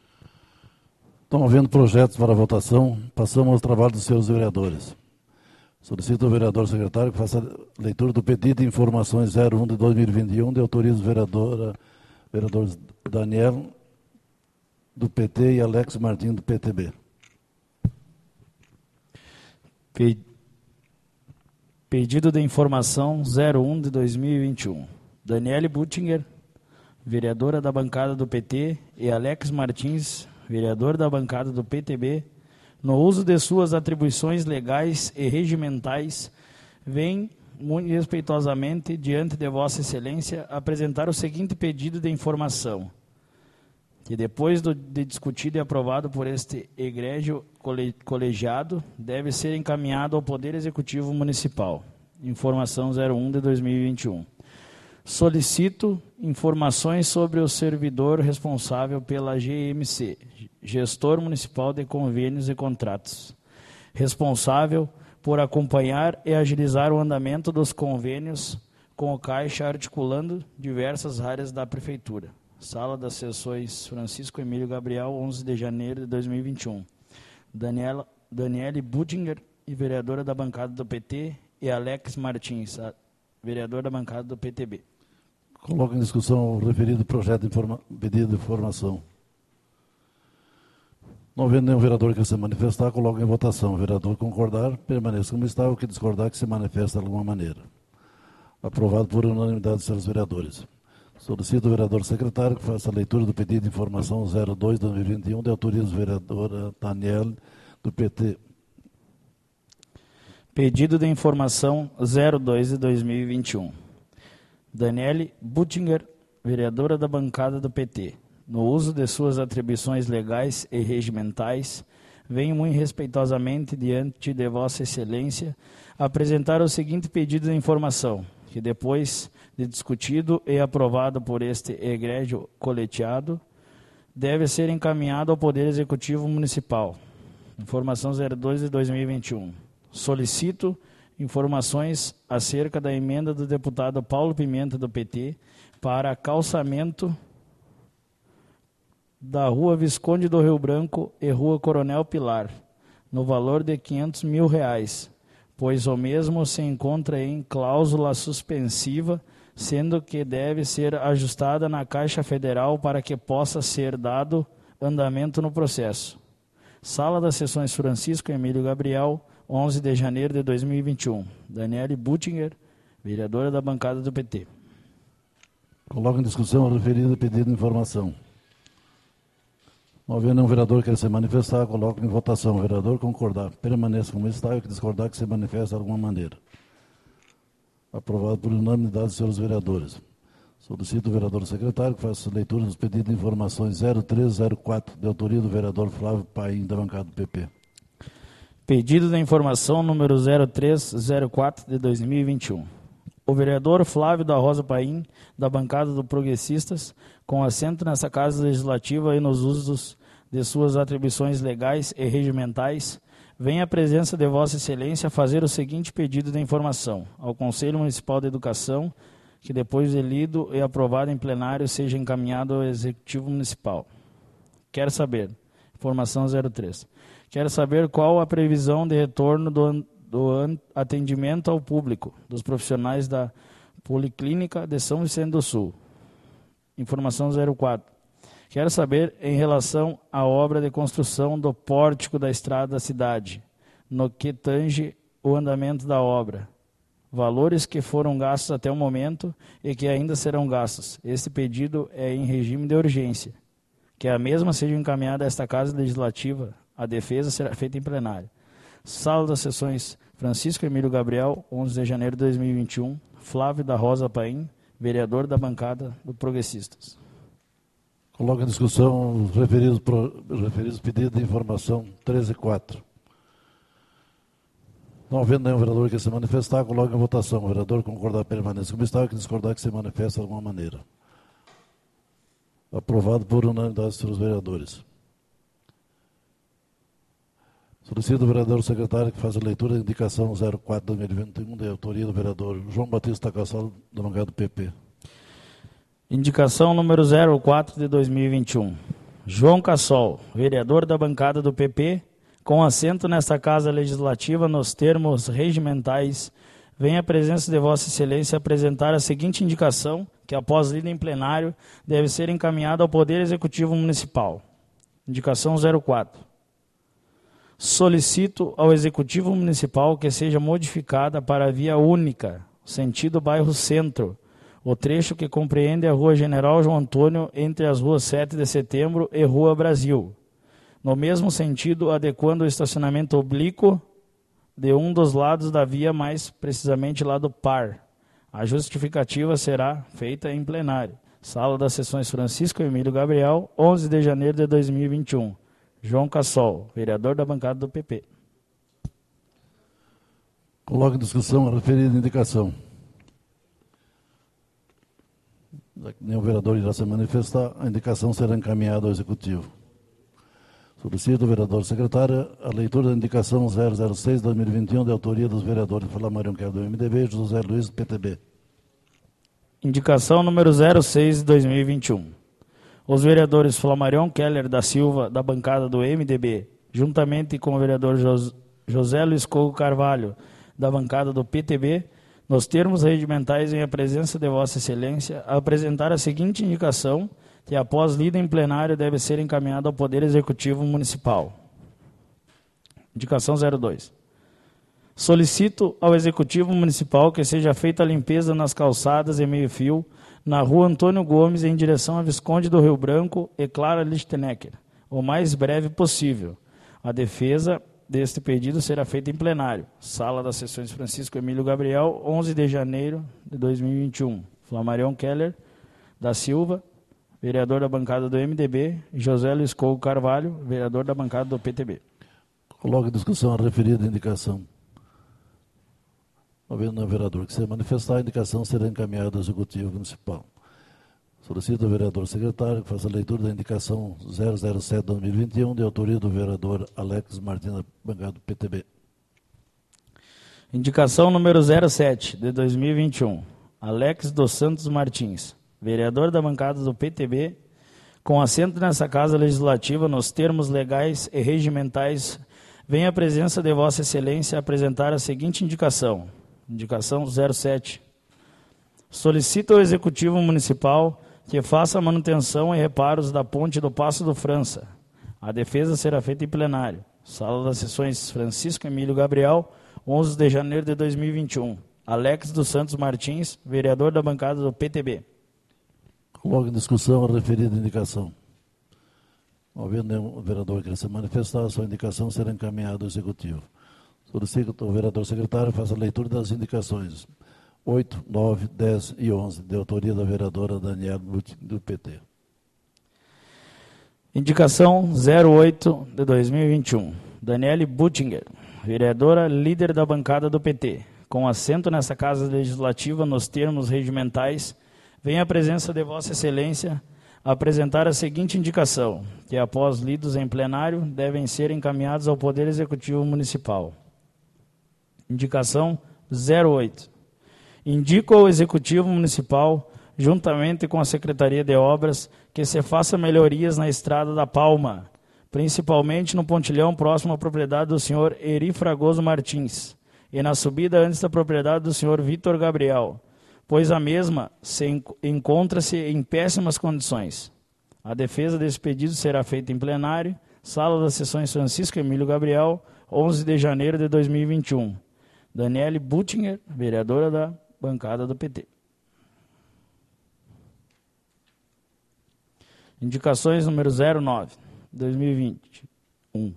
Estão havendo projetos para votação. Passamos ao trabalho dos senhores vereadores. Solicito ao vereador secretário que faça a leitura do pedido de informações 01 de 2021, de autoria dos vereadores Daniel, do PT, e Alex Martins, do PTB. Pedido de informação 01 de 2021. Daniele Buttinger, vereadora da bancada do PT, e Alex Martins, vereador da bancada do PTB, no uso de suas atribuições legais e regimentais, vem muito respeitosamente, diante de Vossa Excelência, apresentar o seguinte pedido de informação, que depois de discutido e aprovado por este egrégio colegiado, deve ser encaminhado ao Poder Executivo Municipal. Informação 01 de 2021. Solicito informações sobre o servidor responsável pela GMC, Gestor Municipal de Convênios e Contratos, responsável por acompanhar e agilizar o andamento dos convênios com o Caixa, articulando diversas áreas da Prefeitura. Sala das Sessões Francisco Emílio Gabriel, 11 de janeiro de 2021. Daniele Buttinger, vereadora da bancada do PT, e Alex Martins, vereador da bancada do PTB. Coloco em discussão o referido projeto de pedido de informação. Não havendo nenhum vereador que se manifestar, coloco em votação. O vereador concordar, permaneça como está. O que discordar, que se manifeste de alguma maneira. Aprovado por unanimidade dos senhores vereadores. Solicito o vereador secretário que faça a leitura do pedido de informação 02/2021, de autoria do vereador Daniel, do PT. Pedido de informação 02 de 2021. Daniele Buttinger, vereadora da bancada do PT, no uso de suas atribuições legais e regimentais, venho muito respeitosamente diante de Vossa Excelência apresentar o seguinte pedido de informação, que depois de discutido e aprovado por este egrégio colegiado, deve ser encaminhado ao Poder Executivo Municipal. Informação 02 de 2021. Solicito informações acerca da emenda do deputado Paulo Pimenta, do PT, para calçamento da Rua Visconde do Rio Branco e Rua Coronel Pilar, no valor de R$500 mil, pois o mesmo se encontra em cláusula suspensiva, sendo que deve ser ajustada na Caixa Federal para que possa ser dado andamento no processo. Sala das Sessões Francisco Emílio Gabriel, 11 de janeiro de 2021. Daniele Buttinger, vereadora da bancada do PT. Coloco em discussão o referido pedido de informação. Não havendo nenhum vereador que queira se manifestar, coloco em votação. O vereador concordar, permaneça como está, e o que discordar que se manifeste de alguma maneira. Aprovado por unanimidade dos senhores vereadores. Solicito o vereador secretário que faça a leitura dos pedidos de informações 0304, de autoria do vereador Flávio Paim, da bancada do PP. Pedido de informação número 0304 de 2021. O vereador Flávio da Rosa Paim, da bancada do Progressistas, com assento nessa Casa Legislativa e nos usos de suas atribuições legais e regimentais, vem à presença de Vossa Excelência fazer o seguinte pedido de informação ao Conselho Municipal de Educação, que depois de lido e aprovado em plenário seja encaminhado ao Executivo Municipal. Quero saber, informação 03, quero saber qual a previsão de retorno do atendimento ao público dos profissionais da Policlínica de São Vicente do Sul. Informação 04. Quero saber em relação à obra de construção do pórtico da estrada da cidade, no que tange o andamento da obra. Valores que foram gastos até o momento e que ainda serão gastos. Este pedido é em regime de urgência. Que a mesma seja encaminhada a esta Casa Legislativa, a defesa será feita em plenário. Sala das Sessões Francisco Emílio Gabriel, 11 de janeiro de 2021. Flávio da Rosa Paim, vereador da bancada do Progressistas. Coloco em discussão os referidos pedidos de informação 13 e 4. Não havendo nenhum vereador que se manifestar, coloco em votação. O vereador concordar permanece como está, que discordar que se manifeste de alguma maneira. Aprovado por unanimidade dos senhores vereadores. Solicito o vereador secretário que faça a leitura da indicação 04/2021, de autoria do vereador João Batista Cassol, da bancada do PP. Indicação número 04 de 2021. João Cassol, vereador da bancada do PP, com assento nesta Casa Legislativa nos termos regimentais, vem à presença de Vossa Excelência apresentar a seguinte indicação, que após lida em plenário, deve ser encaminhada ao Poder Executivo Municipal. Indicação 04. Solicito ao Executivo Municipal que seja modificada para a via única, sentido bairro Centro, o trecho que compreende a Rua General João Antônio entre as ruas 7 de Setembro e Rua Brasil. No mesmo sentido, adequando o estacionamento oblíquo de um dos lados da via, mais precisamente lado par. A justificativa será feita em plenário. Sala das Sessões Francisco Emílio Gabriel, 11 de janeiro de 2021. João Cassol, vereador da bancada do PP. Coloco em discussão a referida indicação. Já que nenhum vereador irá se manifestar, a indicação será encaminhada ao Executivo. Solicito o vereador secretário a leitura da indicação 006/2021, de autoria dos vereadores Flamarion Keller, do MDB, e José Luiz, do PTB. Indicação número 06/2021. Os vereadores Flamarion Keller da Silva, da bancada do MDB, juntamente com o vereador José Luiz Couto Carvalho, da bancada do PTB, nos termos regimentais em a presença de Vossa Excelência, a apresentar a seguinte indicação, que após lida em plenário deve ser encaminhada ao Poder Executivo Municipal. Indicação 02. Solicito ao Executivo Municipal que seja feita a limpeza nas calçadas em meio-fio, na rua Antônio Gomes, em direção a Visconde do Rio Branco e Clara Lichtenegger, o mais breve possível. A defesa deste pedido será feita em plenário. Sala das Sessões Francisco Emílio Gabriel, 11 de janeiro de 2021. Flamarion Keller da Silva, vereador da bancada do MDB, e José Luiz Couto Carvalho, vereador da bancada do PTB. Coloco em discussão a referida indicação. Havendo vereador que se manifestar, a indicação será encaminhada ao Executivo Municipal. Solicito ao vereador secretário que faça a leitura da indicação 007-2021, de autoria do vereador Alex Martins, da bancada do PTB. Indicação número 07, de 2021. Alex dos Santos Martins, vereador da bancada do PTB, com assento nessa Casa Legislativa, nos termos legais e regimentais, vem a presença de Vossa Excelência apresentar a seguinte indicação. Indicação 07. Solicito ao Executivo Municipal que faça a manutenção e reparos da ponte do Passo do França. A defesa será feita em plenário. Sala das Sessões Francisco Emílio Gabriel, 11 de janeiro de 2021. Alex dos Santos Martins, vereador da bancada do PTB. Coloco em discussão a referida indicação. Havendo nenhum vereador que se manifestar, sua indicação será encaminhada ao Executivo. Solicito ao vereador secretário faça a leitura das indicações 8, 9, 10 e 11, de autoria da vereadora Daniela do PT. Indicação 08 de 2021. Daniele Buttinger, vereadora líder da bancada do PT, com assento nessa Casa Legislativa nos termos regimentais, vem a presença de Vossa Excelência apresentar a seguinte indicação, que após lidos em plenário, devem ser encaminhados ao Poder Executivo Municipal. Indicação 08. Indico ao Executivo Municipal, juntamente com a Secretaria de Obras, que se faça melhorias na Estrada da Palma, principalmente no pontilhão próximo à propriedade do senhor Eri Fragoso Martins, e na subida antes da propriedade do senhor Vitor Gabriel, pois a mesma encontra-se em péssimas condições. A defesa desse pedido será feita em plenário, Sala das Sessões Francisco Emílio Gabriel, 11 de janeiro de 2021. Daniele Buttinger, vereadora da bancada do PT. Indicações número 09, 2021.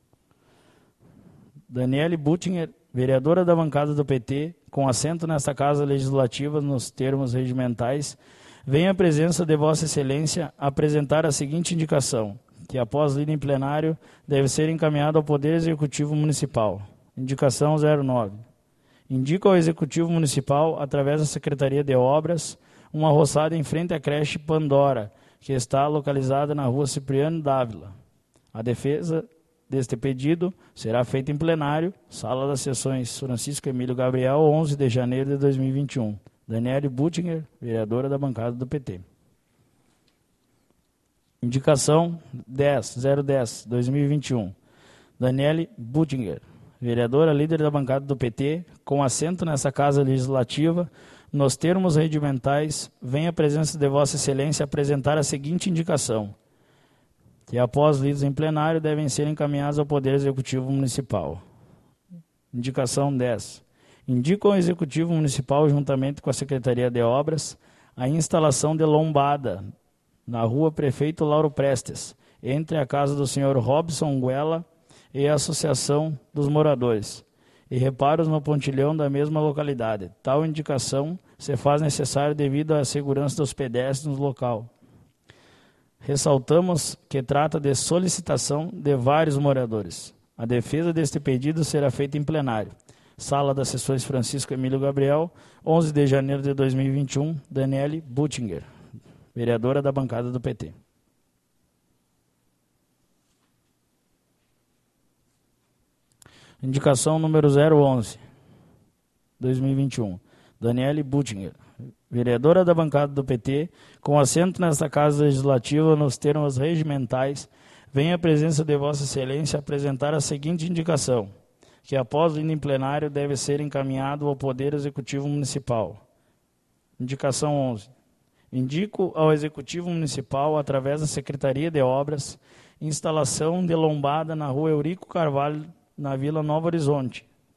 Daniele Buttinger, vereadora da bancada do PT, com assento nesta Casa Legislativa nos termos regimentais, vem a presença de Vossa Excelência apresentar a seguinte indicação, que após lida em plenário deve ser encaminhada ao Poder Executivo Municipal. Indicação 09. Indico ao Executivo Municipal, através da Secretaria de Obras, uma roçada em frente à creche Pandora, que está localizada na rua Cipriano Dávila. A defesa deste pedido será feita em plenário, Sala das Sessões Francisco Emílio Gabriel, 11 de janeiro de 2021. Daniele Buttinger, vereadora da bancada do PT. Indicação 010, 2021. Daniele Buttinger, vereadora líder da bancada do PT, com assento nessa Casa Legislativa, nos termos regimentais, vem a presença de Vossa Excelência apresentar a seguinte indicação, que após lidos em plenário devem ser encaminhados ao Poder Executivo Municipal. Indicação 10. Indico ao Executivo Municipal, juntamente com a Secretaria de Obras, a instalação de lombada na rua Prefeito Lauro Prestes, entre a casa do senhor Robson Guela e a Associação dos Moradores, e reparos no pontilhão da mesma localidade. Tal indicação se faz necessária devido à segurança dos pedestres no local. Ressaltamos que trata de solicitação de vários moradores. A defesa deste pedido será feita em plenário. Sala das Sessões Francisco Emílio Gabriel, 11 de janeiro de 2021, Daniele Buttinger, vereadora da bancada do PT. Indicação número 011, 2021. Daniele Buttinger, vereadora da bancada do PT, com assento nesta Casa Legislativa nos termos regimentais, vem a presença de Vossa Excelência apresentar a seguinte indicação, que após lida em plenário deve ser encaminhado ao Poder Executivo Municipal. Indicação 11. Indico ao Executivo Municipal, através da Secretaria de Obras, instalação de lombada na rua Eurico Carvalho, na Vila Novo Horizonte,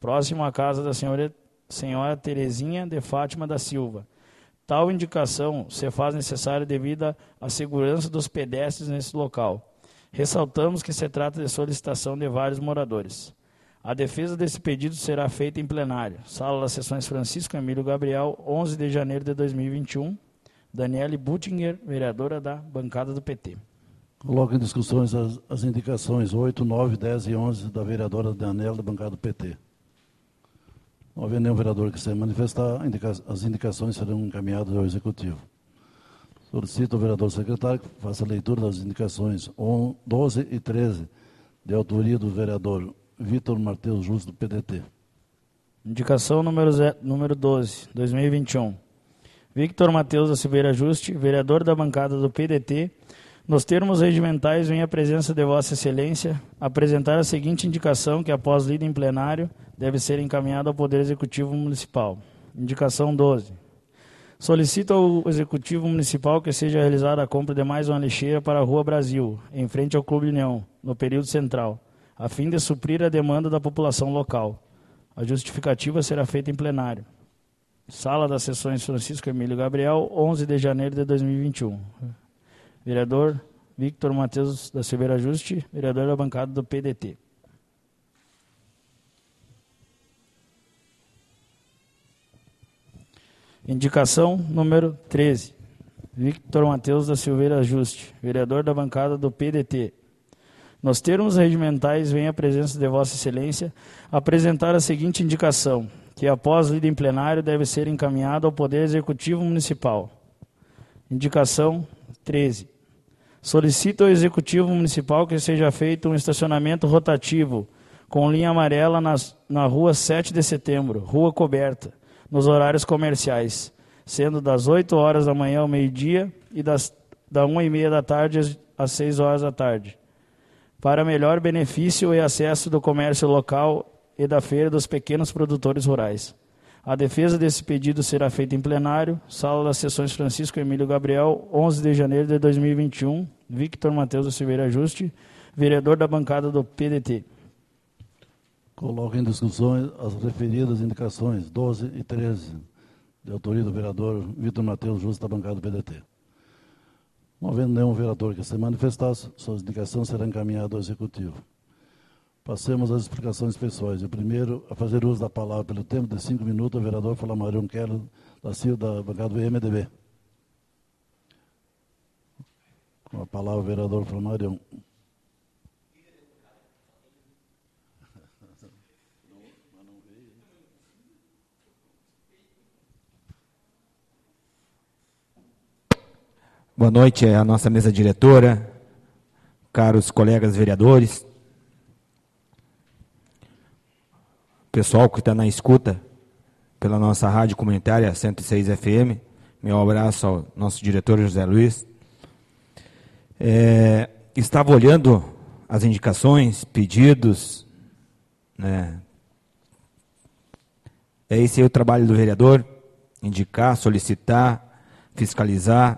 próximo à casa da senhora Terezinha de Fátima da Silva. Tal indicação se faz necessária devido à segurança dos pedestres nesse local. Ressaltamos que se trata de solicitação de vários moradores. A defesa desse pedido será feita em plenário. Sala das Sessões Francisco Emílio Gabriel, 11 de janeiro de 2021. Daniele Buttinger, vereadora da bancada do PT. Coloco em discussões as indicações 8, 9, 10 e 11 da vereadora Daniela, da bancada do PT. Não havendo nenhum vereador que se manifestar, as indicações serão encaminhadas ao Executivo. Solicito ao vereador secretário que faça a leitura das indicações 12 e 13, de autoria do vereador Vitor Matheus Justo, do PDT. Indicação número 12, 2021. Victor Matheus da Silveira Juste, vereador da bancada do PDT, nos termos regimentais, vem a presença de Vossa Excelência apresentar a seguinte indicação que, após lida em plenário, deve ser encaminhada ao Poder Executivo Municipal. Indicação 12. Solicito ao Executivo Municipal que seja realizada a compra de mais uma lixeira para a Rua Brasil, em frente ao Clube União, no período central, a fim de suprir a demanda da população local. A justificativa será feita em plenário. Sala das Sessões Francisco Emílio Gabriel, 11 de janeiro de 2021. Vereador Victor Matheus da Silveira Juste, vereador da bancada do PDT. Indicação número 13. Victor Matheus da Silveira Juste, vereador da bancada do PDT. Nos termos regimentais, vem a presença de Vossa Excelência apresentar a seguinte indicação, que após lida em plenário deve ser encaminhado ao Poder Executivo Municipal. Indicação 13. Solicito ao Executivo Municipal que seja feito um estacionamento rotativo com linha amarela na Rua 7 de Setembro, Rua Coberta, nos horários comerciais, sendo das 8 horas da manhã ao meio-dia e da 1h30 da tarde às 6 horas da tarde, para melhor benefício e acesso do comércio local e da Feira dos Pequenos Produtores Rurais. A defesa desse pedido será feita em plenário, Sala das Sessões Francisco Emílio Gabriel, 11 de janeiro de 2021, Victor Matheus da Silveira Juste, vereador da bancada do PDT. Coloco em discussões as referidas indicações 12 e 13, de autoria do vereador Vitor Matheus Justo, da bancada do PDT. Não havendo nenhum vereador que se manifestasse, sua indicação será encaminhada ao Executivo. Passemos às explicações pessoais. O primeiro, a fazer uso da palavra pelo tempo de 5 minutos, o vereador Flamarion Keller da Silva, da bancada do MDB. Com a palavra, o vereador Flamarion. Boa noite à nossa mesa diretora, caros colegas vereadores, pessoal que está na escuta pela nossa rádio comunitária 106 FM, meu abraço ao nosso diretor José Luiz. Estava olhando as indicações, pedidos, né? Esse é o trabalho do vereador, indicar, solicitar, fiscalizar.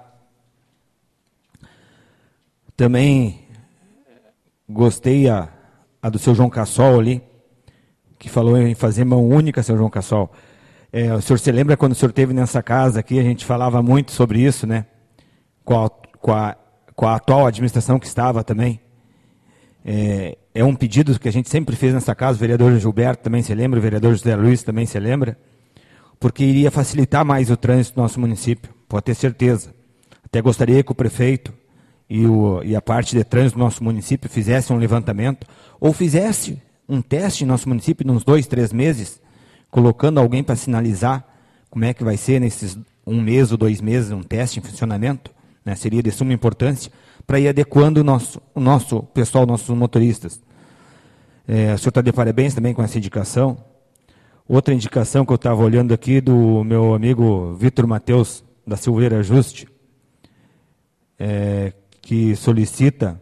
Também gostei a do seu João Cassol ali, que falou em fazer mão única, seu João Cassol. O senhor se lembra quando o senhor esteve nessa casa aqui, a gente falava muito sobre isso, né? Com a atual administração que estava também. É um pedido que a gente sempre fez nessa casa, o vereador Gilberto também se lembra, o vereador José Luiz também se lembra, porque iria facilitar mais o trânsito do nosso município, pode ter certeza. Até gostaria que o prefeito e a parte de trânsito do nosso município fizesse um levantamento, ou fizesse um teste no nosso município, nos 2, 3 meses, colocando alguém para sinalizar como é que vai ser nesses 1 mês ou 2 meses, um teste em funcionamento, né? Seria de suma importância, para ir adequando o nosso pessoal, nossos motoristas. O senhor está de parabéns também com essa indicação. Outra indicação que eu estava olhando aqui do meu amigo Vitor Matheus da Silveira Juste, que solicita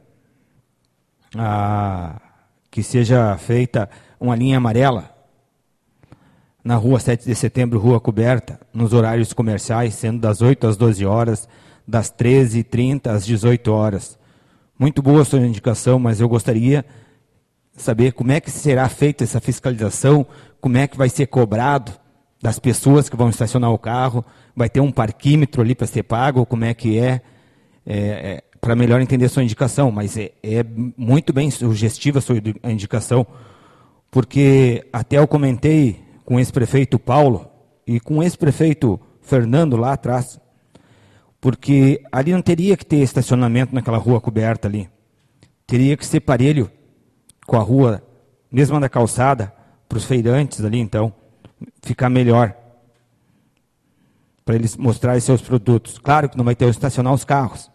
que seja feita uma linha amarela na Rua 7 de Setembro, Rua Coberta, nos horários comerciais, sendo das 8 às 12 horas, das 13h30 às 18 horas. Muito boa a sua indicação, mas eu gostaria de saber como é que será feita essa fiscalização, como é que vai ser cobrado das pessoas que vão estacionar o carro, vai ter um parquímetro ali para ser pago, como é que para melhor entender a sua indicação, mas é muito bem sugestiva a sua indicação, porque até eu comentei com o ex-prefeito Paulo e com o ex-prefeito Fernando lá atrás, porque ali não teria que ter estacionamento naquela rua coberta ali, teria que ser parelho com a rua, mesmo da calçada, para os feirantes ali, então, ficar melhor, para eles mostrarem seus produtos. Claro que não vai ter onde estacionar os carros.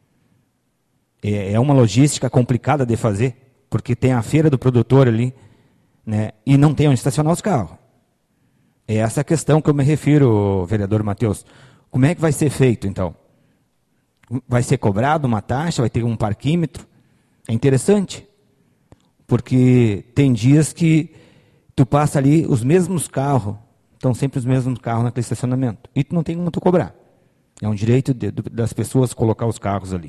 É uma logística complicada de fazer, porque tem a feira do produtor ali, né, e não tem onde estacionar os carros. É essa a questão que eu me refiro, vereador Matheus. Como é que vai ser feito, então? Vai ser cobrado uma taxa? Vai ter um parquímetro? É interessante, porque tem dias que tu passa ali, os mesmos carros, estão sempre os mesmos carros naquele estacionamento, e tu não tem como tu cobrar. É um direito das pessoas colocar os carros ali.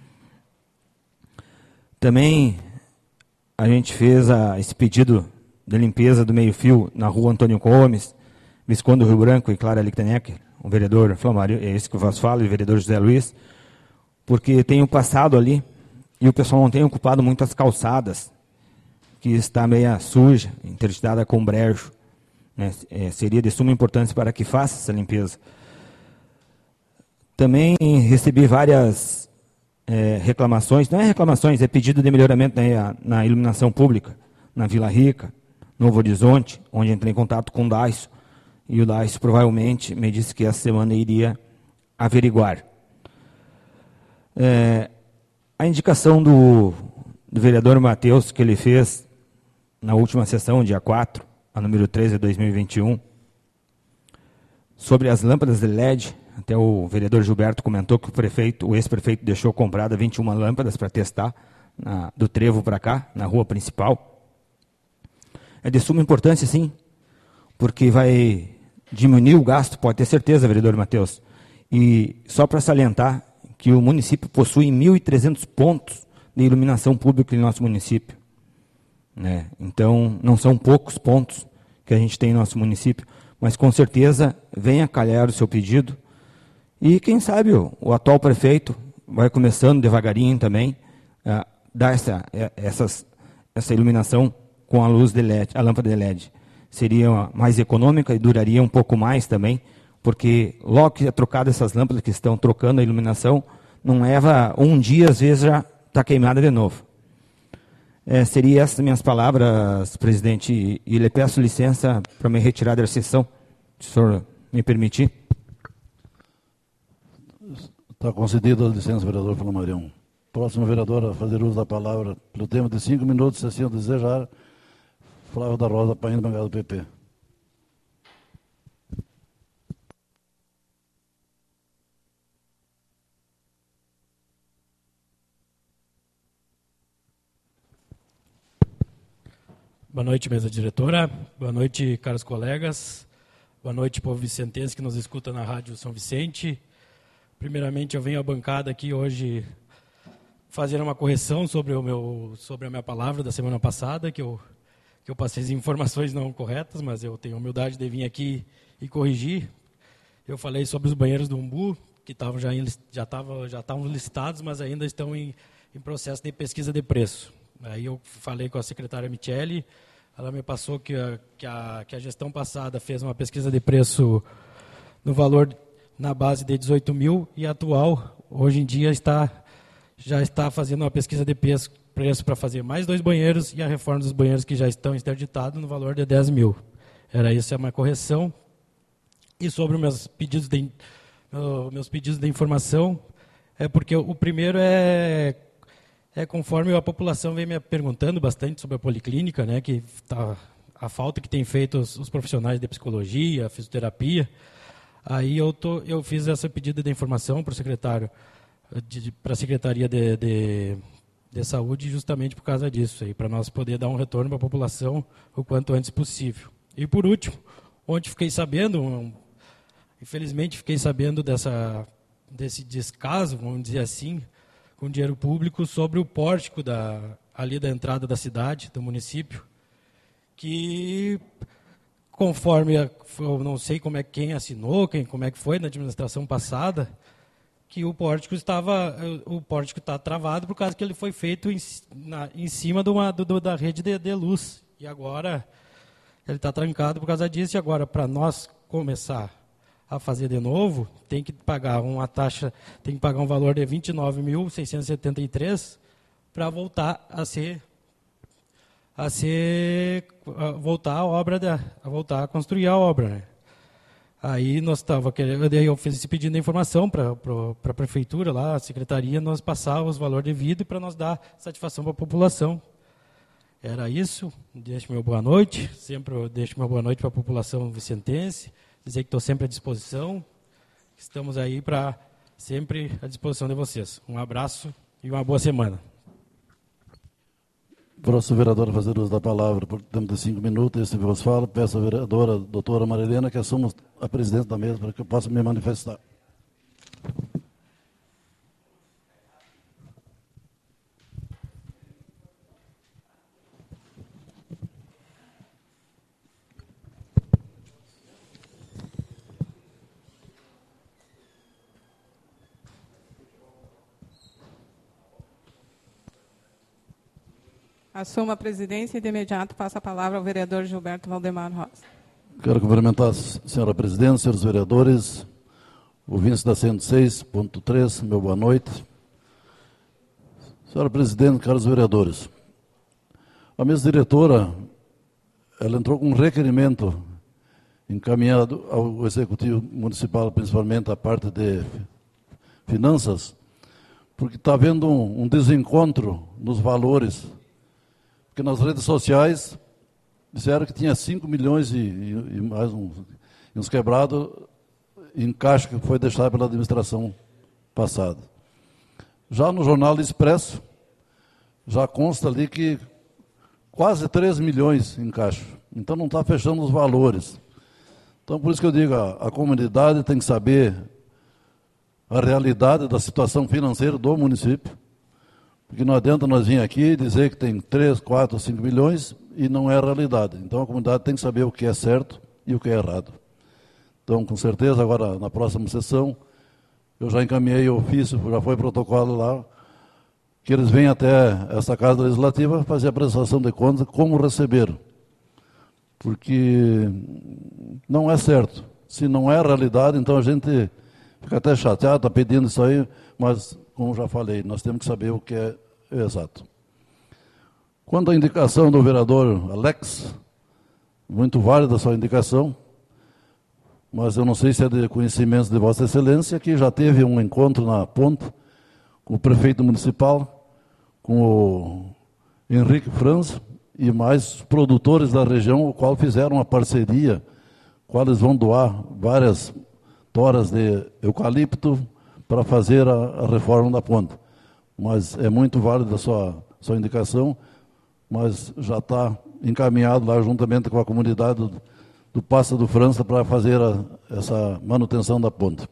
Também a gente fez esse pedido de limpeza do meio-fio na rua Antônio Gomes, Visconde do Rio Branco e Clara Lichtenegger, o vereador Flamario, é esse que eu vos falo, e o vereador José Luiz, porque tenho passado ali e o pessoal não tem ocupado muito as calçadas, que está meia suja, interditada com brejo. Né? Seria de suma importância para que faça essa limpeza. Também recebi várias reclamações, não é reclamações, é pedido de melhoramento na iluminação pública, na Vila Rica, Novo Horizonte, onde entrei em contato com o Daiso, e o Daiso provavelmente me disse que essa semana iria averiguar. A indicação do vereador Matheus, que ele fez na última sessão, dia 4, a número 13 de 2021, sobre as lâmpadas de LED, até o vereador Gilberto comentou que o ex-prefeito deixou comprada 21 lâmpadas para testar, do Trevo para cá, na rua principal. É de suma importância, sim, porque vai diminuir o gasto, pode ter certeza, vereador Matheus. E só para salientar que o município possui 1.300 pontos de iluminação pública em nosso município. Né? Então, não são poucos pontos que a gente tem em nosso município, mas com certeza venha calhar o seu pedido. E quem sabe o atual prefeito vai começando devagarinho também a dar essa iluminação com a luz de LED, a lâmpada de LED. Seria mais econômica e duraria um pouco mais também, porque logo que é trocada essas lâmpadas que estão trocando a iluminação, não leva um dia, às vezes já está queimada de novo. Seria essas minhas palavras, presidente, e lhe peço licença para me retirar da sessão, se o senhor me permitir. Está concedida a licença, vereador Flamarion. Próximo vereador a fazer uso da palavra, pelo tempo de 5 minutos, se assim o desejar, Flávio da Rosa, Painho do Bancada do PP. Boa noite, mesa diretora. Boa noite, caros colegas. Boa noite, povo vicentense que nos escuta na Rádio São Vicente. Primeiramente, eu venho à bancada aqui hoje fazer uma correção sobre a minha palavra da semana passada, que eu passei as informações não corretas, mas eu tenho a humildade de vir aqui e corrigir. Eu falei sobre os banheiros do Umbu, que já estavam licitados, mas ainda estão em processo de pesquisa de preço. Aí eu falei com a secretária Michele, ela me passou que a gestão passada fez uma pesquisa de preço no valor na base de 18 mil e a atual, hoje em dia, já está fazendo uma pesquisa de preço para fazer mais 2 banheiros e a reforma dos banheiros que já estão interditados no valor de 10 mil. Era isso, é uma correção. E sobre os meus pedidos de informação, é porque o primeiro é conforme a população vem me perguntando bastante sobre a policlínica, né, que a falta que tem feito os profissionais de psicologia, fisioterapia. Aí eu fiz essa pedida de informação para o secretário, para a Secretaria de Saúde, justamente por causa disso, para nós poder dar um retorno para a população o quanto antes possível. E por último, ontem fiquei sabendo, infelizmente fiquei sabendo desse descaso, vamos dizer assim, com dinheiro público, sobre o pórtico ali da entrada da cidade, do município, que conforme, eu não sei como é quem assinou, como é que foi na administração passada, que o pórtico está travado por causa que ele foi feito em cima da rede de luz. E agora ele está trancado por causa disso. E agora, para nós começar a fazer de novo, tem que pagar uma taxa, tem que pagar um valor de 29.673 para voltar voltar a construir a obra, né? Aí nós eu fiz esse pedido de informação para a prefeitura lá, a secretaria, nós passar os valores devidos para nós dar satisfação para a população. Era isso. Deixo meu boa noite. Sempre eu deixo meu boa noite para a população vicentense. Dizer que estou sempre à disposição. Estamos aí sempre à disposição de vocês. Um abraço e uma boa semana. Próximo vereador a fazer uso da palavra por tempo de 5 minutos. Esse vos fala. Peço à vereadora, doutora Marilena, que assuma a presidência da mesa para que eu possa me manifestar. Assuma a presidência e de imediato passa a palavra ao vereador Gilberto Valdemar Rosa. Quero cumprimentar a senhora presidente, senhores vereadores, ouvintes da 106.3, meu boa noite. Senhora presidente, caros vereadores, a mesa diretora, ela entrou com um requerimento encaminhado ao Executivo Municipal, principalmente a parte de finanças, porque está havendo um desencontro nos valores. Porque nas redes sociais disseram que tinha 5 milhões e mais uns quebrados em caixa que foi deixado pela administração passada. Já no Jornal Expresso, já consta ali que quase 3 milhões em caixa. Então não está fechando os valores. Então por isso que eu digo, a comunidade tem que saber a realidade da situação financeira do município. Porque não adianta nós vir aqui e dizer que tem 3, 4, 5 milhões e não é a realidade. Então a comunidade tem que saber o que é certo e o que é errado. Então, com certeza, agora na próxima sessão, eu já encaminhei o ofício, já foi protocolo lá, que eles venham até essa Casa Legislativa fazer a prestação de contas como receberam. Porque não é certo. Se não é a realidade, então a gente fica até chateado, está pedindo isso aí, mas, como já falei, nós temos que saber o que é exato. Quanto à indicação do vereador Alex, muito válida a sua indicação, mas eu não sei se é de conhecimento de Vossa Excelência, que já teve um encontro na ponte com o prefeito municipal, com o Henrique Franz e mais produtores da região, o qual fizeram uma parceria, qual eles vão doar várias toras de eucalipto para fazer a reforma da ponte. Mas é muito válida a sua indicação, mas já está encaminhado lá juntamente com a comunidade do Passo do França para fazer essa manutenção da ponte.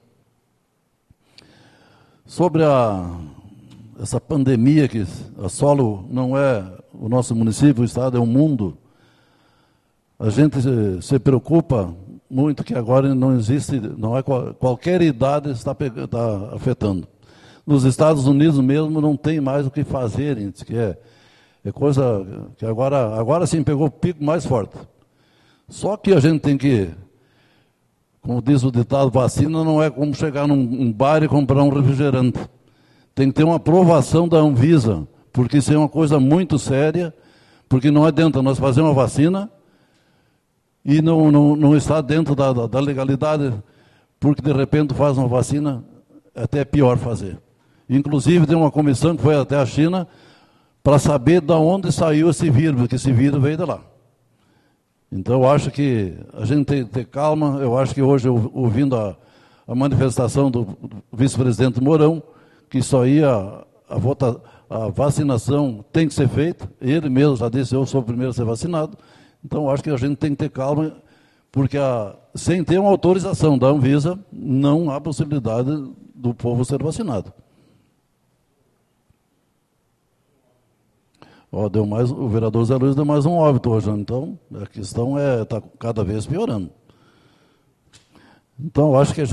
Sobre essa pandemia que assola não é o nosso município, o estado, é o mundo, a gente se preocupa muito que agora não existe, não é qualquer idade está afetando. Nos Estados Unidos mesmo não tem mais o que fazer, que é coisa que agora sim pegou o pico mais forte. Só que a gente tem que, como diz o ditado, vacina não é como chegar num bar e comprar um refrigerante. Tem que ter uma aprovação da Anvisa, porque isso é uma coisa muito séria, porque não adianta nós fazer uma vacina e não está dentro da legalidade, porque de repente faz uma vacina, até é pior fazer. Inclusive tem uma comissão que foi até a China para saber de onde saiu esse vírus, porque esse vírus veio de lá. Então eu acho que a gente tem que ter calma, eu acho que hoje, ouvindo a manifestação do vice-presidente Mourão, que isso aí, a vacinação tem que ser feita, ele mesmo já disse, eu sou o primeiro a ser vacinado, então eu acho que a gente tem que ter calma, porque sem ter uma autorização da Anvisa, não há possibilidade do povo ser vacinado. Deu mais, o vereador Zé Luiz deu mais um óbito hoje, então a questão está cada vez piorando. Então, eu acho que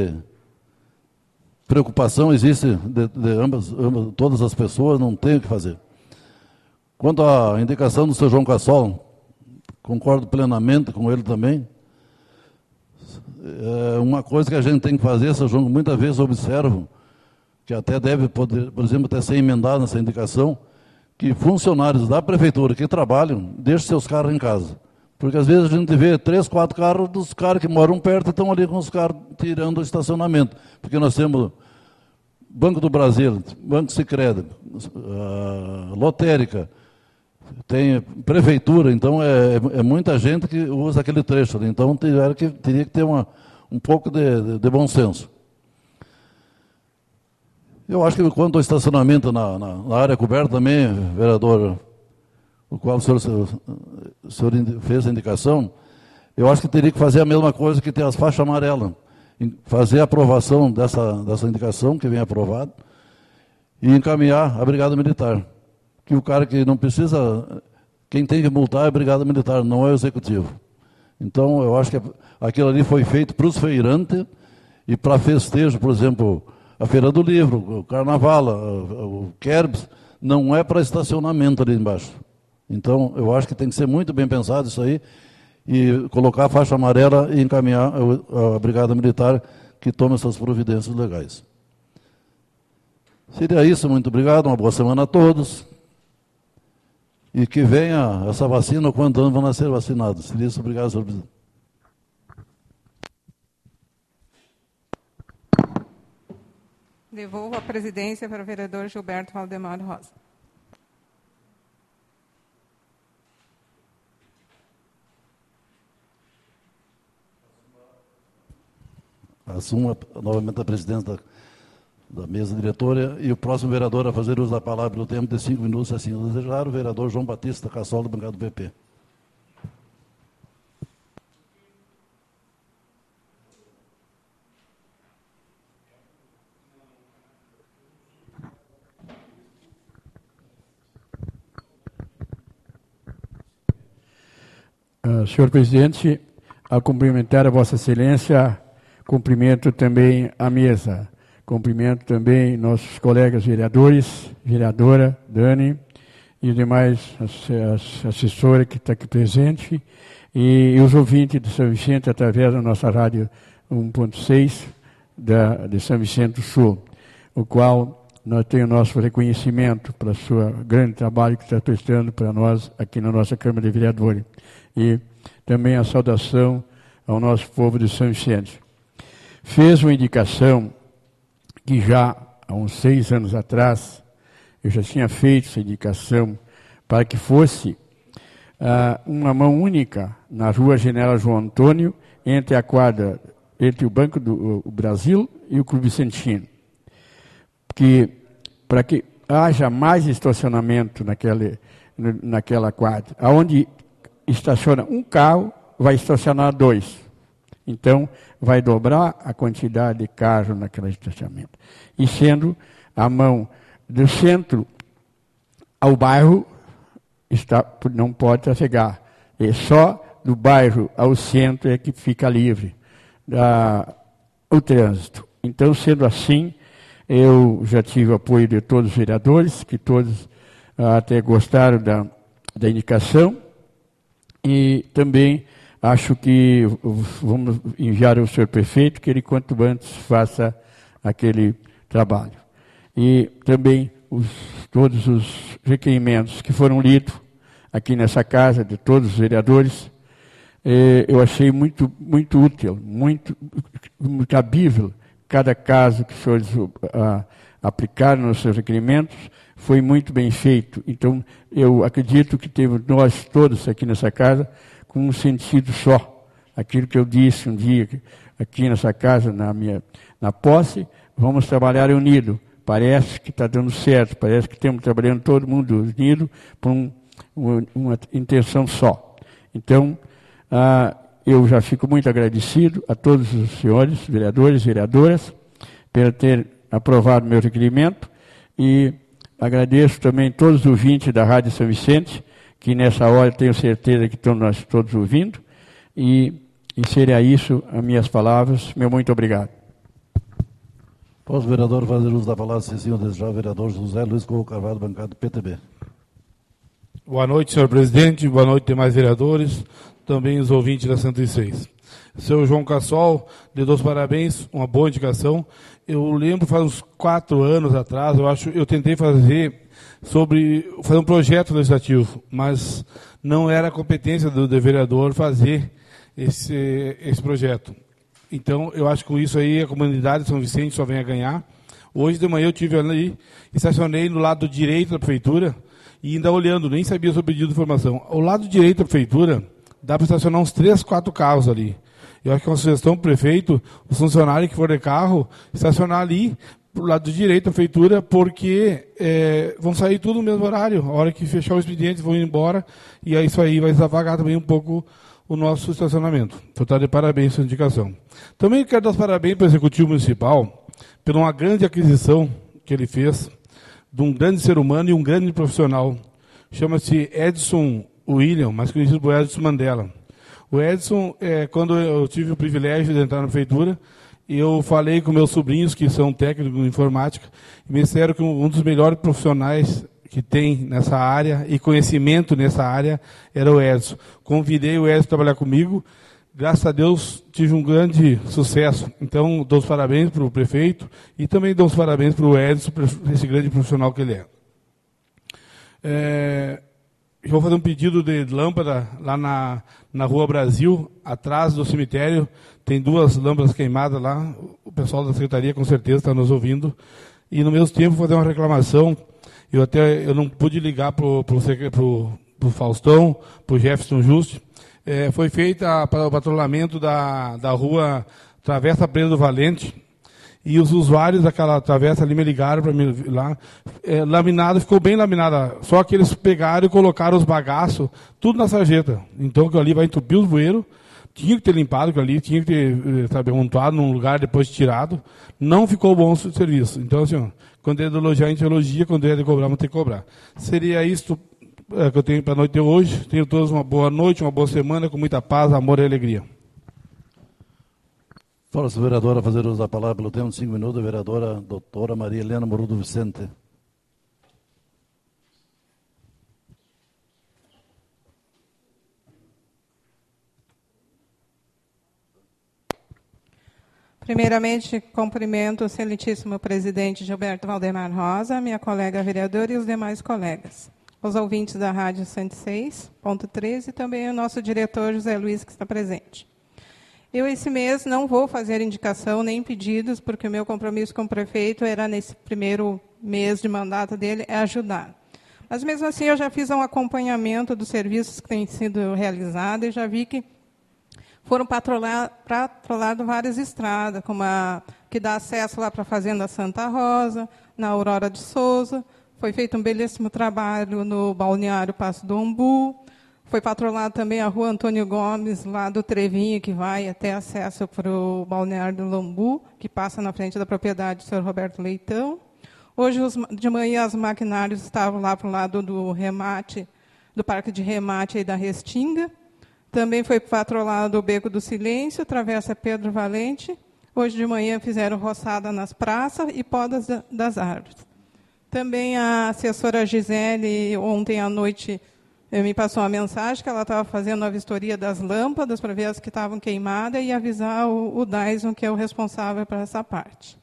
preocupação existe de ambas, todas as pessoas, não tem o que fazer. Quanto à indicação do seu João Cassol, concordo plenamente com ele também. Uma coisa que a gente tem que fazer, seu João, muitas vezes eu observo, que até deve poder, por exemplo, até ser emendado nessa indicação, que funcionários da prefeitura que trabalham, deixam seus carros em casa. Porque às vezes a gente vê 3, 4 carros dos caras que moram perto e estão ali com os carros tirando o estacionamento. Porque nós temos Banco do Brasil, Banco Sicredi, lotérica, tem prefeitura, então é muita gente que usa aquele trecho ali. Então teria que ter um pouco de bom senso. Eu acho que quanto ao estacionamento na área coberta também, vereador, o qual o senhor fez a indicação, eu acho que teria que fazer a mesma coisa que tem as faixas amarelas. Fazer a aprovação dessa indicação, que vem aprovada, e encaminhar a Brigada Militar. Que o cara que não precisa, quem tem que multar é a Brigada Militar, não é o Executivo. Então, eu acho que aquilo ali foi feito para os feirantes e para festejo, por exemplo, a Feira do Livro, o Carnaval, o Kerbs, não é para estacionamento ali embaixo. Então, eu acho que tem que ser muito bem pensado isso aí, e colocar a faixa amarela e encaminhar a Brigada Militar que tome essas providências legais. Seria isso, muito obrigado, uma boa semana a todos. E que venha essa vacina, o quanto antes vão nascer vacinados. Seria isso, obrigado, senhor presidente. Devolvo a presidência para o vereador Gilberto Valdemar Rosa. Assumo novamente a presidência da mesa diretora e o próximo vereador a fazer uso da palavra pelo tempo de 5 minutos, se assim o desejar, o vereador João Batista Cassol, da bancada do PP. Senhor presidente, a cumprimentar a Vossa Excelência, cumprimento também a mesa, cumprimento também nossos colegas vereadores, vereadora Dani e os demais assessores que estão aqui presentes, e os ouvintes de São Vicente através da nossa rádio 1.6 de São Vicente do Sul, o qual nós temos nosso reconhecimento para o seu grande trabalho que está prestando para nós aqui na nossa Câmara de Vereadores. E também a saudação ao nosso povo de São Vicente. Fez uma indicação que já há uns 6 anos atrás, eu já tinha feito essa indicação para que fosse uma mão única na rua General João Antônio, entre a quadra, entre o Banco do Brasil e o Clube Vicentino. Para que haja mais estacionamento naquela quadra, onde estaciona um carro, vai estacionar 2. Então, vai dobrar a quantidade de carros naquele estacionamento. E sendo a mão do centro ao bairro, não pode trafegar. É só do bairro ao centro é que fica livre o trânsito. Então, sendo assim, eu já tive o apoio de todos os vereadores, que todos até gostaram da indicação, e também acho que vamos enviar ao senhor prefeito que ele quanto antes faça aquele trabalho. E também todos os requerimentos que foram lidos aqui nessa casa, de todos os vereadores, eu achei muito, muito útil, muito cabível. Cada caso que os senhores aplicaram nos seus requerimentos foi muito bem feito. Então, eu acredito que temos nós todos aqui nessa casa com um sentido só. Aquilo que eu disse um dia aqui nessa casa, na posse, vamos trabalhar unido. Parece que está dando certo, parece que estamos trabalhando todo mundo unido por uma intenção só. Então, eu já fico muito agradecido a todos os senhores, vereadores e vereadoras, por ter aprovado meu requerimento, e Agradeço também todos os ouvintes da Rádio São Vicente, que nessa hora tenho certeza que estão nós todos ouvindo. E seria isso as minhas palavras. Meu muito obrigado. Posso, vereador, fazer uso da palavra, se sim, o desejar, o vereador José Luiz Couto Carvalho, bancada do PTB. Boa noite, senhor presidente, boa noite, demais vereadores, também os ouvintes da 106. Seu João Cassol, lhe dou os parabéns, uma boa indicação. Eu lembro, faz uns 4 anos atrás, eu tentei fazer um projeto legislativo, mas não era competência do vereador fazer esse projeto. Então, eu acho que com isso aí a comunidade de São Vicente só vem a ganhar. Hoje de manhã eu estive ali, estacionei no lado direito da prefeitura e ainda olhando, nem sabia sobre o pedido de informação. Ao lado direito da prefeitura, dá para estacionar uns 3, 4 carros ali. Eu acho que é uma sugestão para o prefeito, os funcionários que for de carro, estacionar ali, pro lado direito da prefeitura, porque vão sair tudo no mesmo horário. A hora que fechar o expediente, vão embora, e isso aí vai desapagar também um pouco o nosso estacionamento. Então, está de parabéns essa indicação. Também quero dar os parabéns para o Executivo Municipal, por uma grande aquisição que ele fez, de um grande ser humano e um grande profissional. Chama-se Edson William, mais conhecido por Edson Mandela. O Edson, quando eu tive o privilégio de entrar na prefeitura, eu falei com meus sobrinhos, que são técnicos de informática, e me disseram que um dos melhores profissionais que tem nessa área e conhecimento nessa área era o Edson. Convidei o Edson a trabalhar comigo, graças a Deus tive um grande sucesso. Então, dou os parabéns para o prefeito e também dou os parabéns para o Edson, por esse grande profissional que ele é. Eu vou fazer um pedido de lâmpada lá na Rua Brasil, atrás do cemitério. Tem 2 lâmpadas queimadas lá. O pessoal da secretaria com certeza está nos ouvindo. E no mesmo tempo fazer uma reclamação. Eu não pude ligar para o Faustão, para o Jefferson Juste. Foi feito para o patrulhamento da rua Travessa Preso do Valente. E os usuários daquela travessa ali me ligaram para mim lá. Laminado, ficou bem laminada. Só que eles pegaram e colocaram os bagaços, tudo na sarjeta. Então aquilo ali vai entupir os bueiros. Tinha que ter limpado aquilo ali, tinha que ter montado num lugar, depois tirado. Não ficou bom o serviço. Então, assim, quando é de elogiar, a gente elogia. Quando é de cobrar, vamos ter que cobrar. Seria isso que eu tenho para a noite de hoje. Tenho todos uma boa noite, uma boa semana, com muita paz, amor e alegria. Fala-se, vereadora, a fazer uso da palavra pelo tempo de 5 minutos, a vereadora doutora Maria Helena Morudo Vicente. Primeiramente, cumprimento o excelentíssimo presidente Gilberto Valdemar Rosa, minha colega vereadora e os demais colegas. Os ouvintes da Rádio 106.13 e também o nosso diretor José Luiz, que está presente. Eu, esse mês, não vou fazer indicação nem pedidos, porque o meu compromisso com o prefeito era, nesse primeiro mês de mandato dele, ajudar. Mas, mesmo assim, eu já fiz um acompanhamento dos serviços que têm sido realizados e já vi que foram patrolhadas várias estradas, como a que dá acesso lá para a Fazenda Santa Rosa, na Aurora de Souza. Foi feito um belíssimo trabalho no balneário Passo do Umbu. Foi patrolhado também a Rua Antônio Gomes, lá do Trevinho, que vai até acesso para o balneário do Lombu, que passa na frente da propriedade do senhor Roberto Leitão. Hoje, de manhã, os maquinários estavam lá para o lado do remate, do Parque de Remate aí da Restinga. Também foi patrolado o Beco do Silêncio, Travessa Pedro Valente. Hoje de manhã fizeram roçada nas praças e podas das árvores. Também a assessora Gisele, ontem à noite, me passou uma mensagem que ela estava fazendo a vistoria das lâmpadas para ver as que estavam queimadas e avisar o Dyson, que é o responsável por essa parte.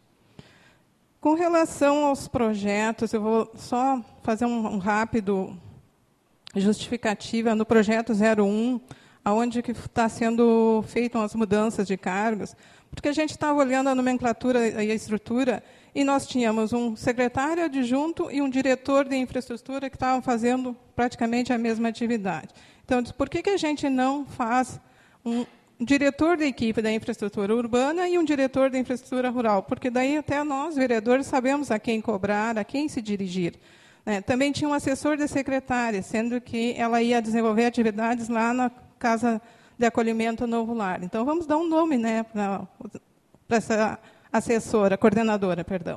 Com relação aos projetos, eu vou só fazer um rápido justificativa no projeto 01, onde que está sendo feitas as mudanças de cargos, porque a gente estava olhando a nomenclatura e a estrutura, e nós tínhamos um secretário adjunto e um diretor de infraestrutura que estavam fazendo praticamente a mesma atividade. Então, por que a gente não faz um diretor da equipe da infraestrutura urbana e um diretor da infraestrutura rural? Porque daí até nós, vereadores, sabemos a quem cobrar, a quem se dirigir. Também tinha um assessor de secretária, sendo que ela ia desenvolver atividades lá na Casa de Acolhimento Novo Lar. Então, vamos dar um nome para essa assessora, coordenadora, perdão.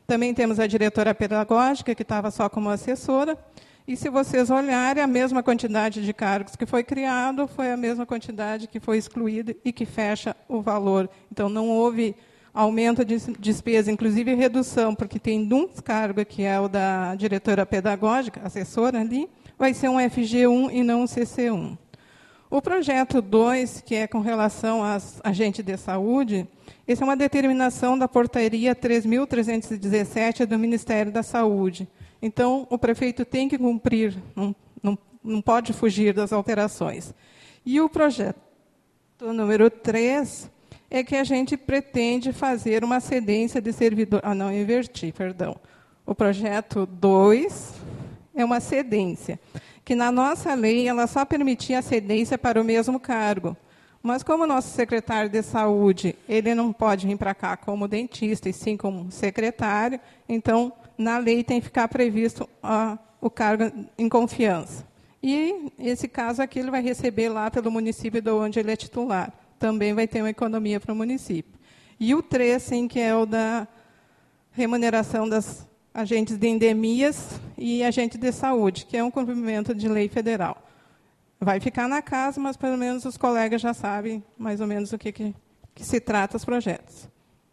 Também temos a diretora pedagógica, que estava só como assessora. E, se vocês olharem, a mesma quantidade de cargos que foi criado foi a mesma quantidade que foi excluída e que fecha o valor. Então, não houve aumento de despesa, inclusive redução, porque tem um cargo, que é o da diretora pedagógica, assessora ali, vai ser um FG1 e não um CC1. O projeto 2, que é com relação aos agentes de saúde, essa é uma determinação da portaria 3.317 do Ministério da Saúde. Então, o prefeito tem que cumprir, não pode fugir das alterações. E o projeto número 3 é que a gente pretende fazer uma cedência de servidor... não, inverti, perdão. O projeto 2 é uma cedência, que na nossa lei ela só permitia a cedência para o mesmo cargo. Mas, como o nosso secretário de saúde ele não pode vir para cá como dentista, e sim como secretário, então, na lei tem que ficar previsto o cargo em confiança. E, esse caso aqui, ele vai receber lá pelo município de onde ele é titular. Também vai ter uma economia para o município. E o 3, sim, que é o da remuneração das agentes de endemias e agentes de saúde, que é um cumprimento de lei federal. Vai ficar na casa, mas pelo menos os colegas já sabem mais ou menos o que se trata os projetos.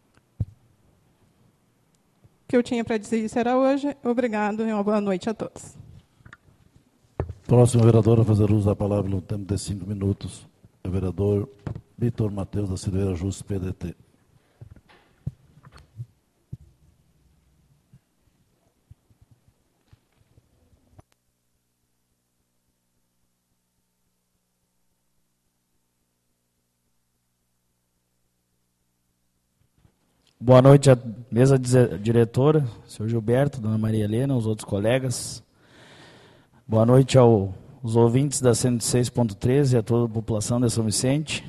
O que eu tinha para dizer isso era hoje. Obrigado e uma boa noite a todos. Próximo vereador a fazer uso da palavra no tempo de 5 minutos, é o vereador Vitor Matheus da Silveira Justo, PDT. Boa noite à mesa diretora, senhor Gilberto, dona Maria Helena, os outros colegas. Boa noite aos ouvintes da 106.13 e a toda a população de São Vicente.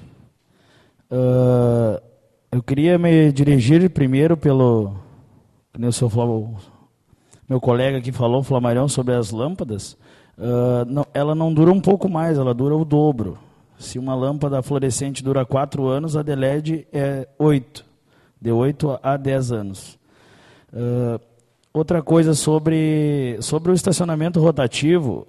Eu queria me dirigir primeiro pelo, como o seu meu colega aqui falou, Flamarião, sobre as lâmpadas. Ela não dura um pouco mais, ela dura o dobro. Se uma lâmpada fluorescente dura 4 anos, a de LED é 8. De 8 a 10 anos. Outra coisa sobre o estacionamento rotativo,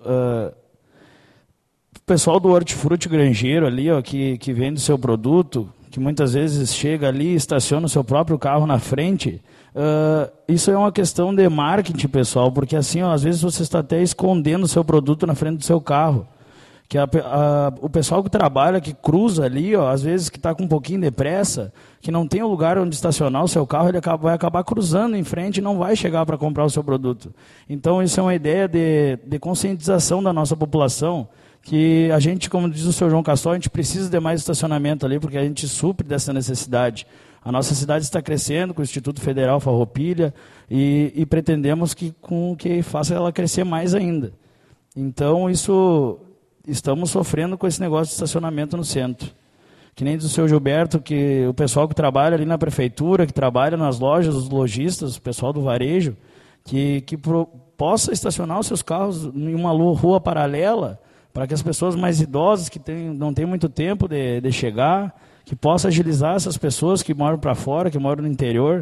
o pessoal do hortifruti granjeiro ali, ó, que vende o seu produto, que muitas vezes chega ali e estaciona o seu próprio carro na frente, isso é uma questão de marketing, pessoal, porque assim, ó, às vezes você está até escondendo o seu produto na frente do seu carro. Que o pessoal que trabalha, que cruza ali, ó, às vezes que está com um pouquinho de pressa, que não tem um lugar onde estacionar o seu carro, ele vai acabar cruzando em frente e não vai chegar para comprar o seu produto. Então, isso é uma ideia de conscientização da nossa população, que a gente, como diz o senhor João Castro, a gente precisa de mais estacionamento ali, porque a gente supre dessa necessidade. A nossa cidade está crescendo com o Instituto Federal Farroupilha e pretendemos que faça ela crescer mais ainda. Então, estamos sofrendo com esse negócio de estacionamento no centro. Que nem diz o seu Gilberto, que o pessoal que trabalha ali na prefeitura, que trabalha nas lojas, os lojistas, o pessoal do varejo, que possa estacionar os seus carros em uma rua paralela, para que as pessoas mais idosas, que não têm muito tempo de chegar, que possa agilizar essas pessoas que moram para fora, que moram no interior,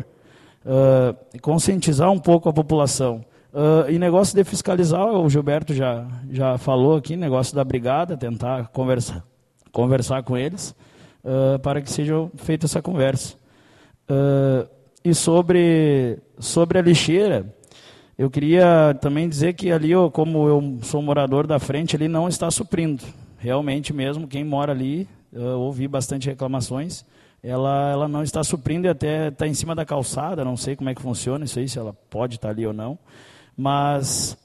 e conscientizar um pouco a população. E negócio de fiscalizar, o Gilberto já falou aqui, negócio da brigada, tentar conversar com eles, para que seja feita essa conversa. E sobre a lixeira, eu queria também dizer que ali, como eu sou morador da frente, ele não está suprindo. Realmente mesmo, quem mora ali, ouvi bastante reclamações, ela não está suprindo e até está em cima da calçada, não sei como é que funciona isso aí, se ela pode estar ali ou não. Mas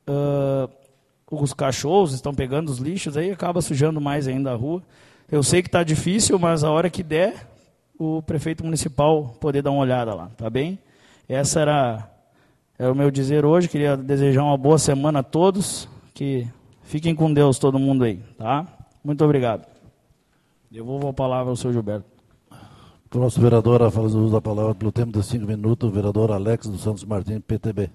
os cachorros estão pegando os lixos, aí acaba sujando mais ainda a rua. Eu sei que está difícil, mas a hora que der, o prefeito municipal poder dar uma olhada lá, tá bem? Essa era o meu dizer hoje. Queria desejar uma boa semana a todos, que fiquem com Deus todo mundo aí, tá? Muito obrigado. Devolvo a palavra ao senhor Gilberto. Próximo vereador a fazer uso da palavra pelo tempo de 5 minutos, o vereador Alex dos Santos Martins, PTB.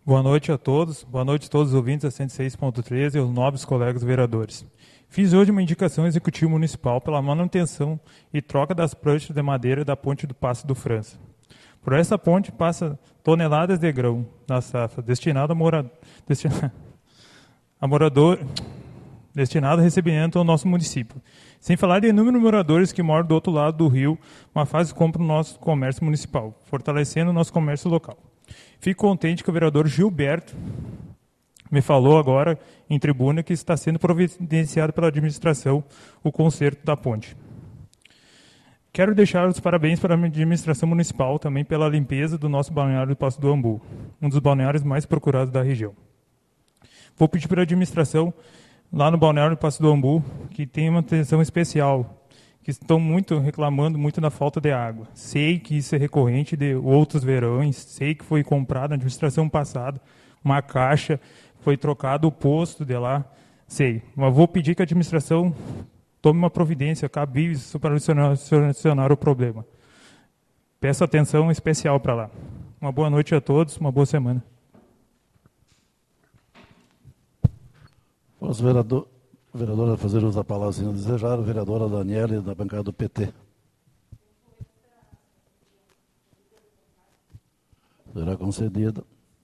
Boa noite a todos os ouvintes da 106.13 e aos nobres colegas vereadores. Fiz hoje uma indicação executiva municipal pela manutenção e troca das pranchas de madeira da ponte do Passo do França. Por essa ponte passa toneladas de grão da safra destinado a recebimento ao nosso município. Sem falar de inúmeros moradores que moram do outro lado do rio, uma fase compra o nosso comércio municipal, fortalecendo o nosso comércio local. Fico contente que o vereador Gilberto me falou agora em tribuna que está sendo providenciado pela administração o conserto da ponte. Quero deixar os parabéns para a administração municipal também pela limpeza do nosso balneário do Passo do Ambu, um dos balneários mais procurados da região. Vou pedir para a administração, lá no balneário do Passo do Ambu, que tenha uma atenção especial, que estão reclamando muito da falta de água. Sei que isso é recorrente de outros verões, sei que foi comprado na administração passada uma caixa, foi trocado o posto de lá, sei. Mas vou pedir que a administração tome uma providência cabível para solucionar o problema. Peço atenção especial para lá. Uma boa noite a todos, uma boa semana. Os vereadores a fazer uso da palavra, se não desejar, a vereadora Daniele, da bancada do PT. Será concedida.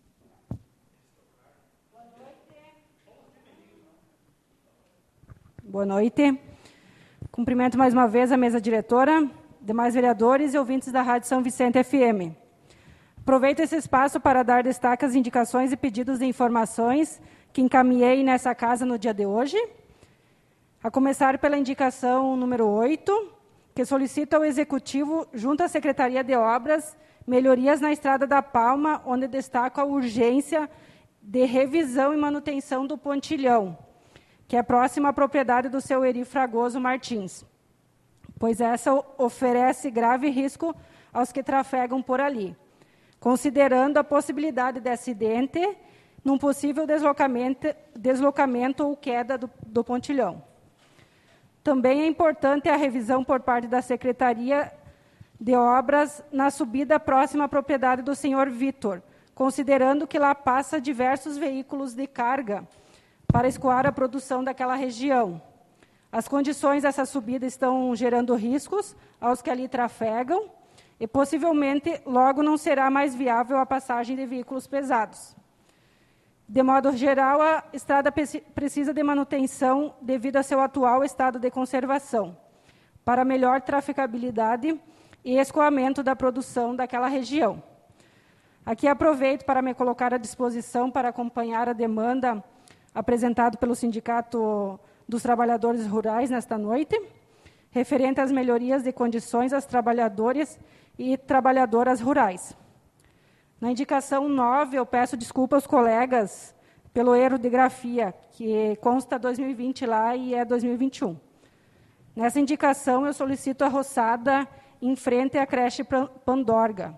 Boa noite. Cumprimento mais uma vez a mesa diretora, demais vereadores e ouvintes da Rádio São Vicente FM. Aproveito esse espaço para dar destaque às indicações e pedidos de informações que encaminhei nessa casa no dia de hoje. A começar pela indicação número 8, que solicita ao Executivo, junto à Secretaria de Obras, melhorias na Estrada da Palma, onde destaco a urgência de revisão e manutenção do pontilhão, que é próximo à propriedade do seu Eri Fragoso Martins, pois essa oferece grave risco aos que trafegam por ali, considerando a possibilidade de acidente num possível deslocamento ou queda do pontilhão. Também é importante a revisão por parte da Secretaria de Obras na subida próxima à propriedade do senhor Vitor, considerando que lá passa diversos veículos de carga para escoar a produção daquela região. As condições dessa subida estão gerando riscos aos que ali trafegam e, possivelmente, logo não será mais viável a passagem de veículos pesados. De modo geral, a estrada precisa de manutenção devido a seu atual estado de conservação, para melhor trafegabilidade e escoamento da produção daquela região. Aqui aproveito para me colocar à disposição para acompanhar a demanda apresentada pelo Sindicato dos Trabalhadores Rurais nesta noite, referente às melhorias de condições aos trabalhadores e trabalhadoras rurais. Na indicação 9, eu peço desculpa aos colegas pelo erro de grafia, que consta 2020 lá e é 2021. Nessa indicação, eu solicito a roçada em frente à creche Pandorga.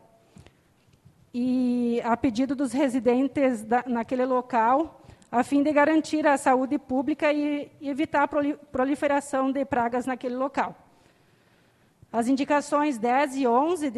E a pedido dos residentes naquele local, a fim de garantir a saúde pública e evitar a proliferação de pragas naquele local. As indicações 10 e 11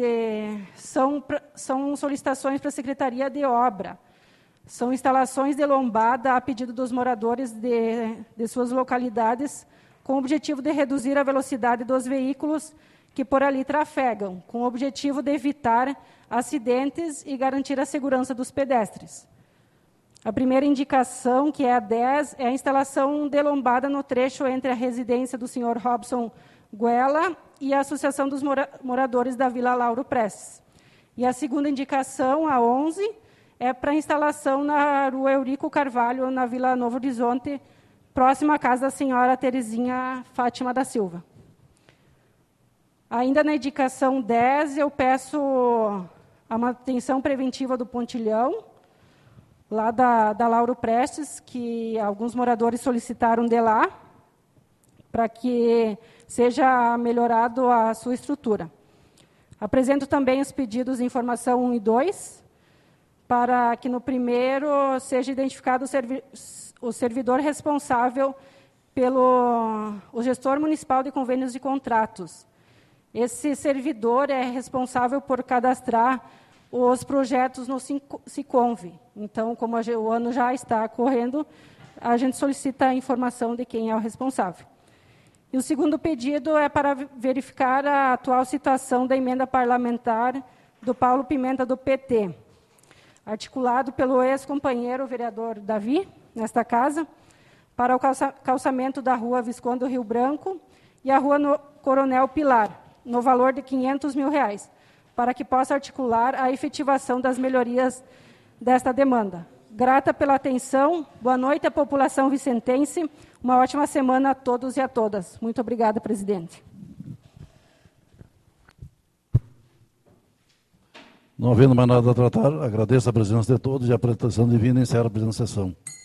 são solicitações para a Secretaria de Obra. São instalações de lombada a pedido dos moradores de suas localidades, com o objetivo de reduzir a velocidade dos veículos que por ali trafegam, com o objetivo de evitar acidentes e garantir a segurança dos pedestres. A primeira indicação, que é a 10, é a instalação de lombada no trecho entre a residência do senhor Robson Guela e a Associação dos Moradores da Vila Lauro Prestes. E a segunda indicação, a 11, é para a instalação na rua Eurico Carvalho, na Vila Novo Horizonte, próxima à casa da senhora Terezinha Fátima da Silva. Ainda na indicação 10, eu peço a manutenção preventiva do pontilhão, lá da Lauro Prestes, que alguns moradores solicitaram de lá, para que seja melhorado a sua estrutura. Apresento também os pedidos de informação 1 e 2, para que no primeiro seja identificado o servidor responsável o gestor municipal de convênios e contratos. Esse servidor é responsável por cadastrar os projetos no Siconv. Então, como o ano já está correndo, a gente solicita a informação de quem é o responsável. E o segundo pedido é para verificar a atual situação da emenda parlamentar do Paulo Pimenta, do PT, articulado pelo ex-companheiro vereador Davi, nesta casa, para o calçamento da rua Visconde do Rio Branco e a rua Coronel Pilar, no valor de R$500 mil, para que possa articular a efetivação das melhorias desta demanda. Grata pela atenção, boa noite à população vicentense, uma ótima semana a todos e a todas. Muito obrigada, presidente. Não havendo mais nada a tratar, agradeço a presença de todos e a apresentação divina encerra a presente sessão.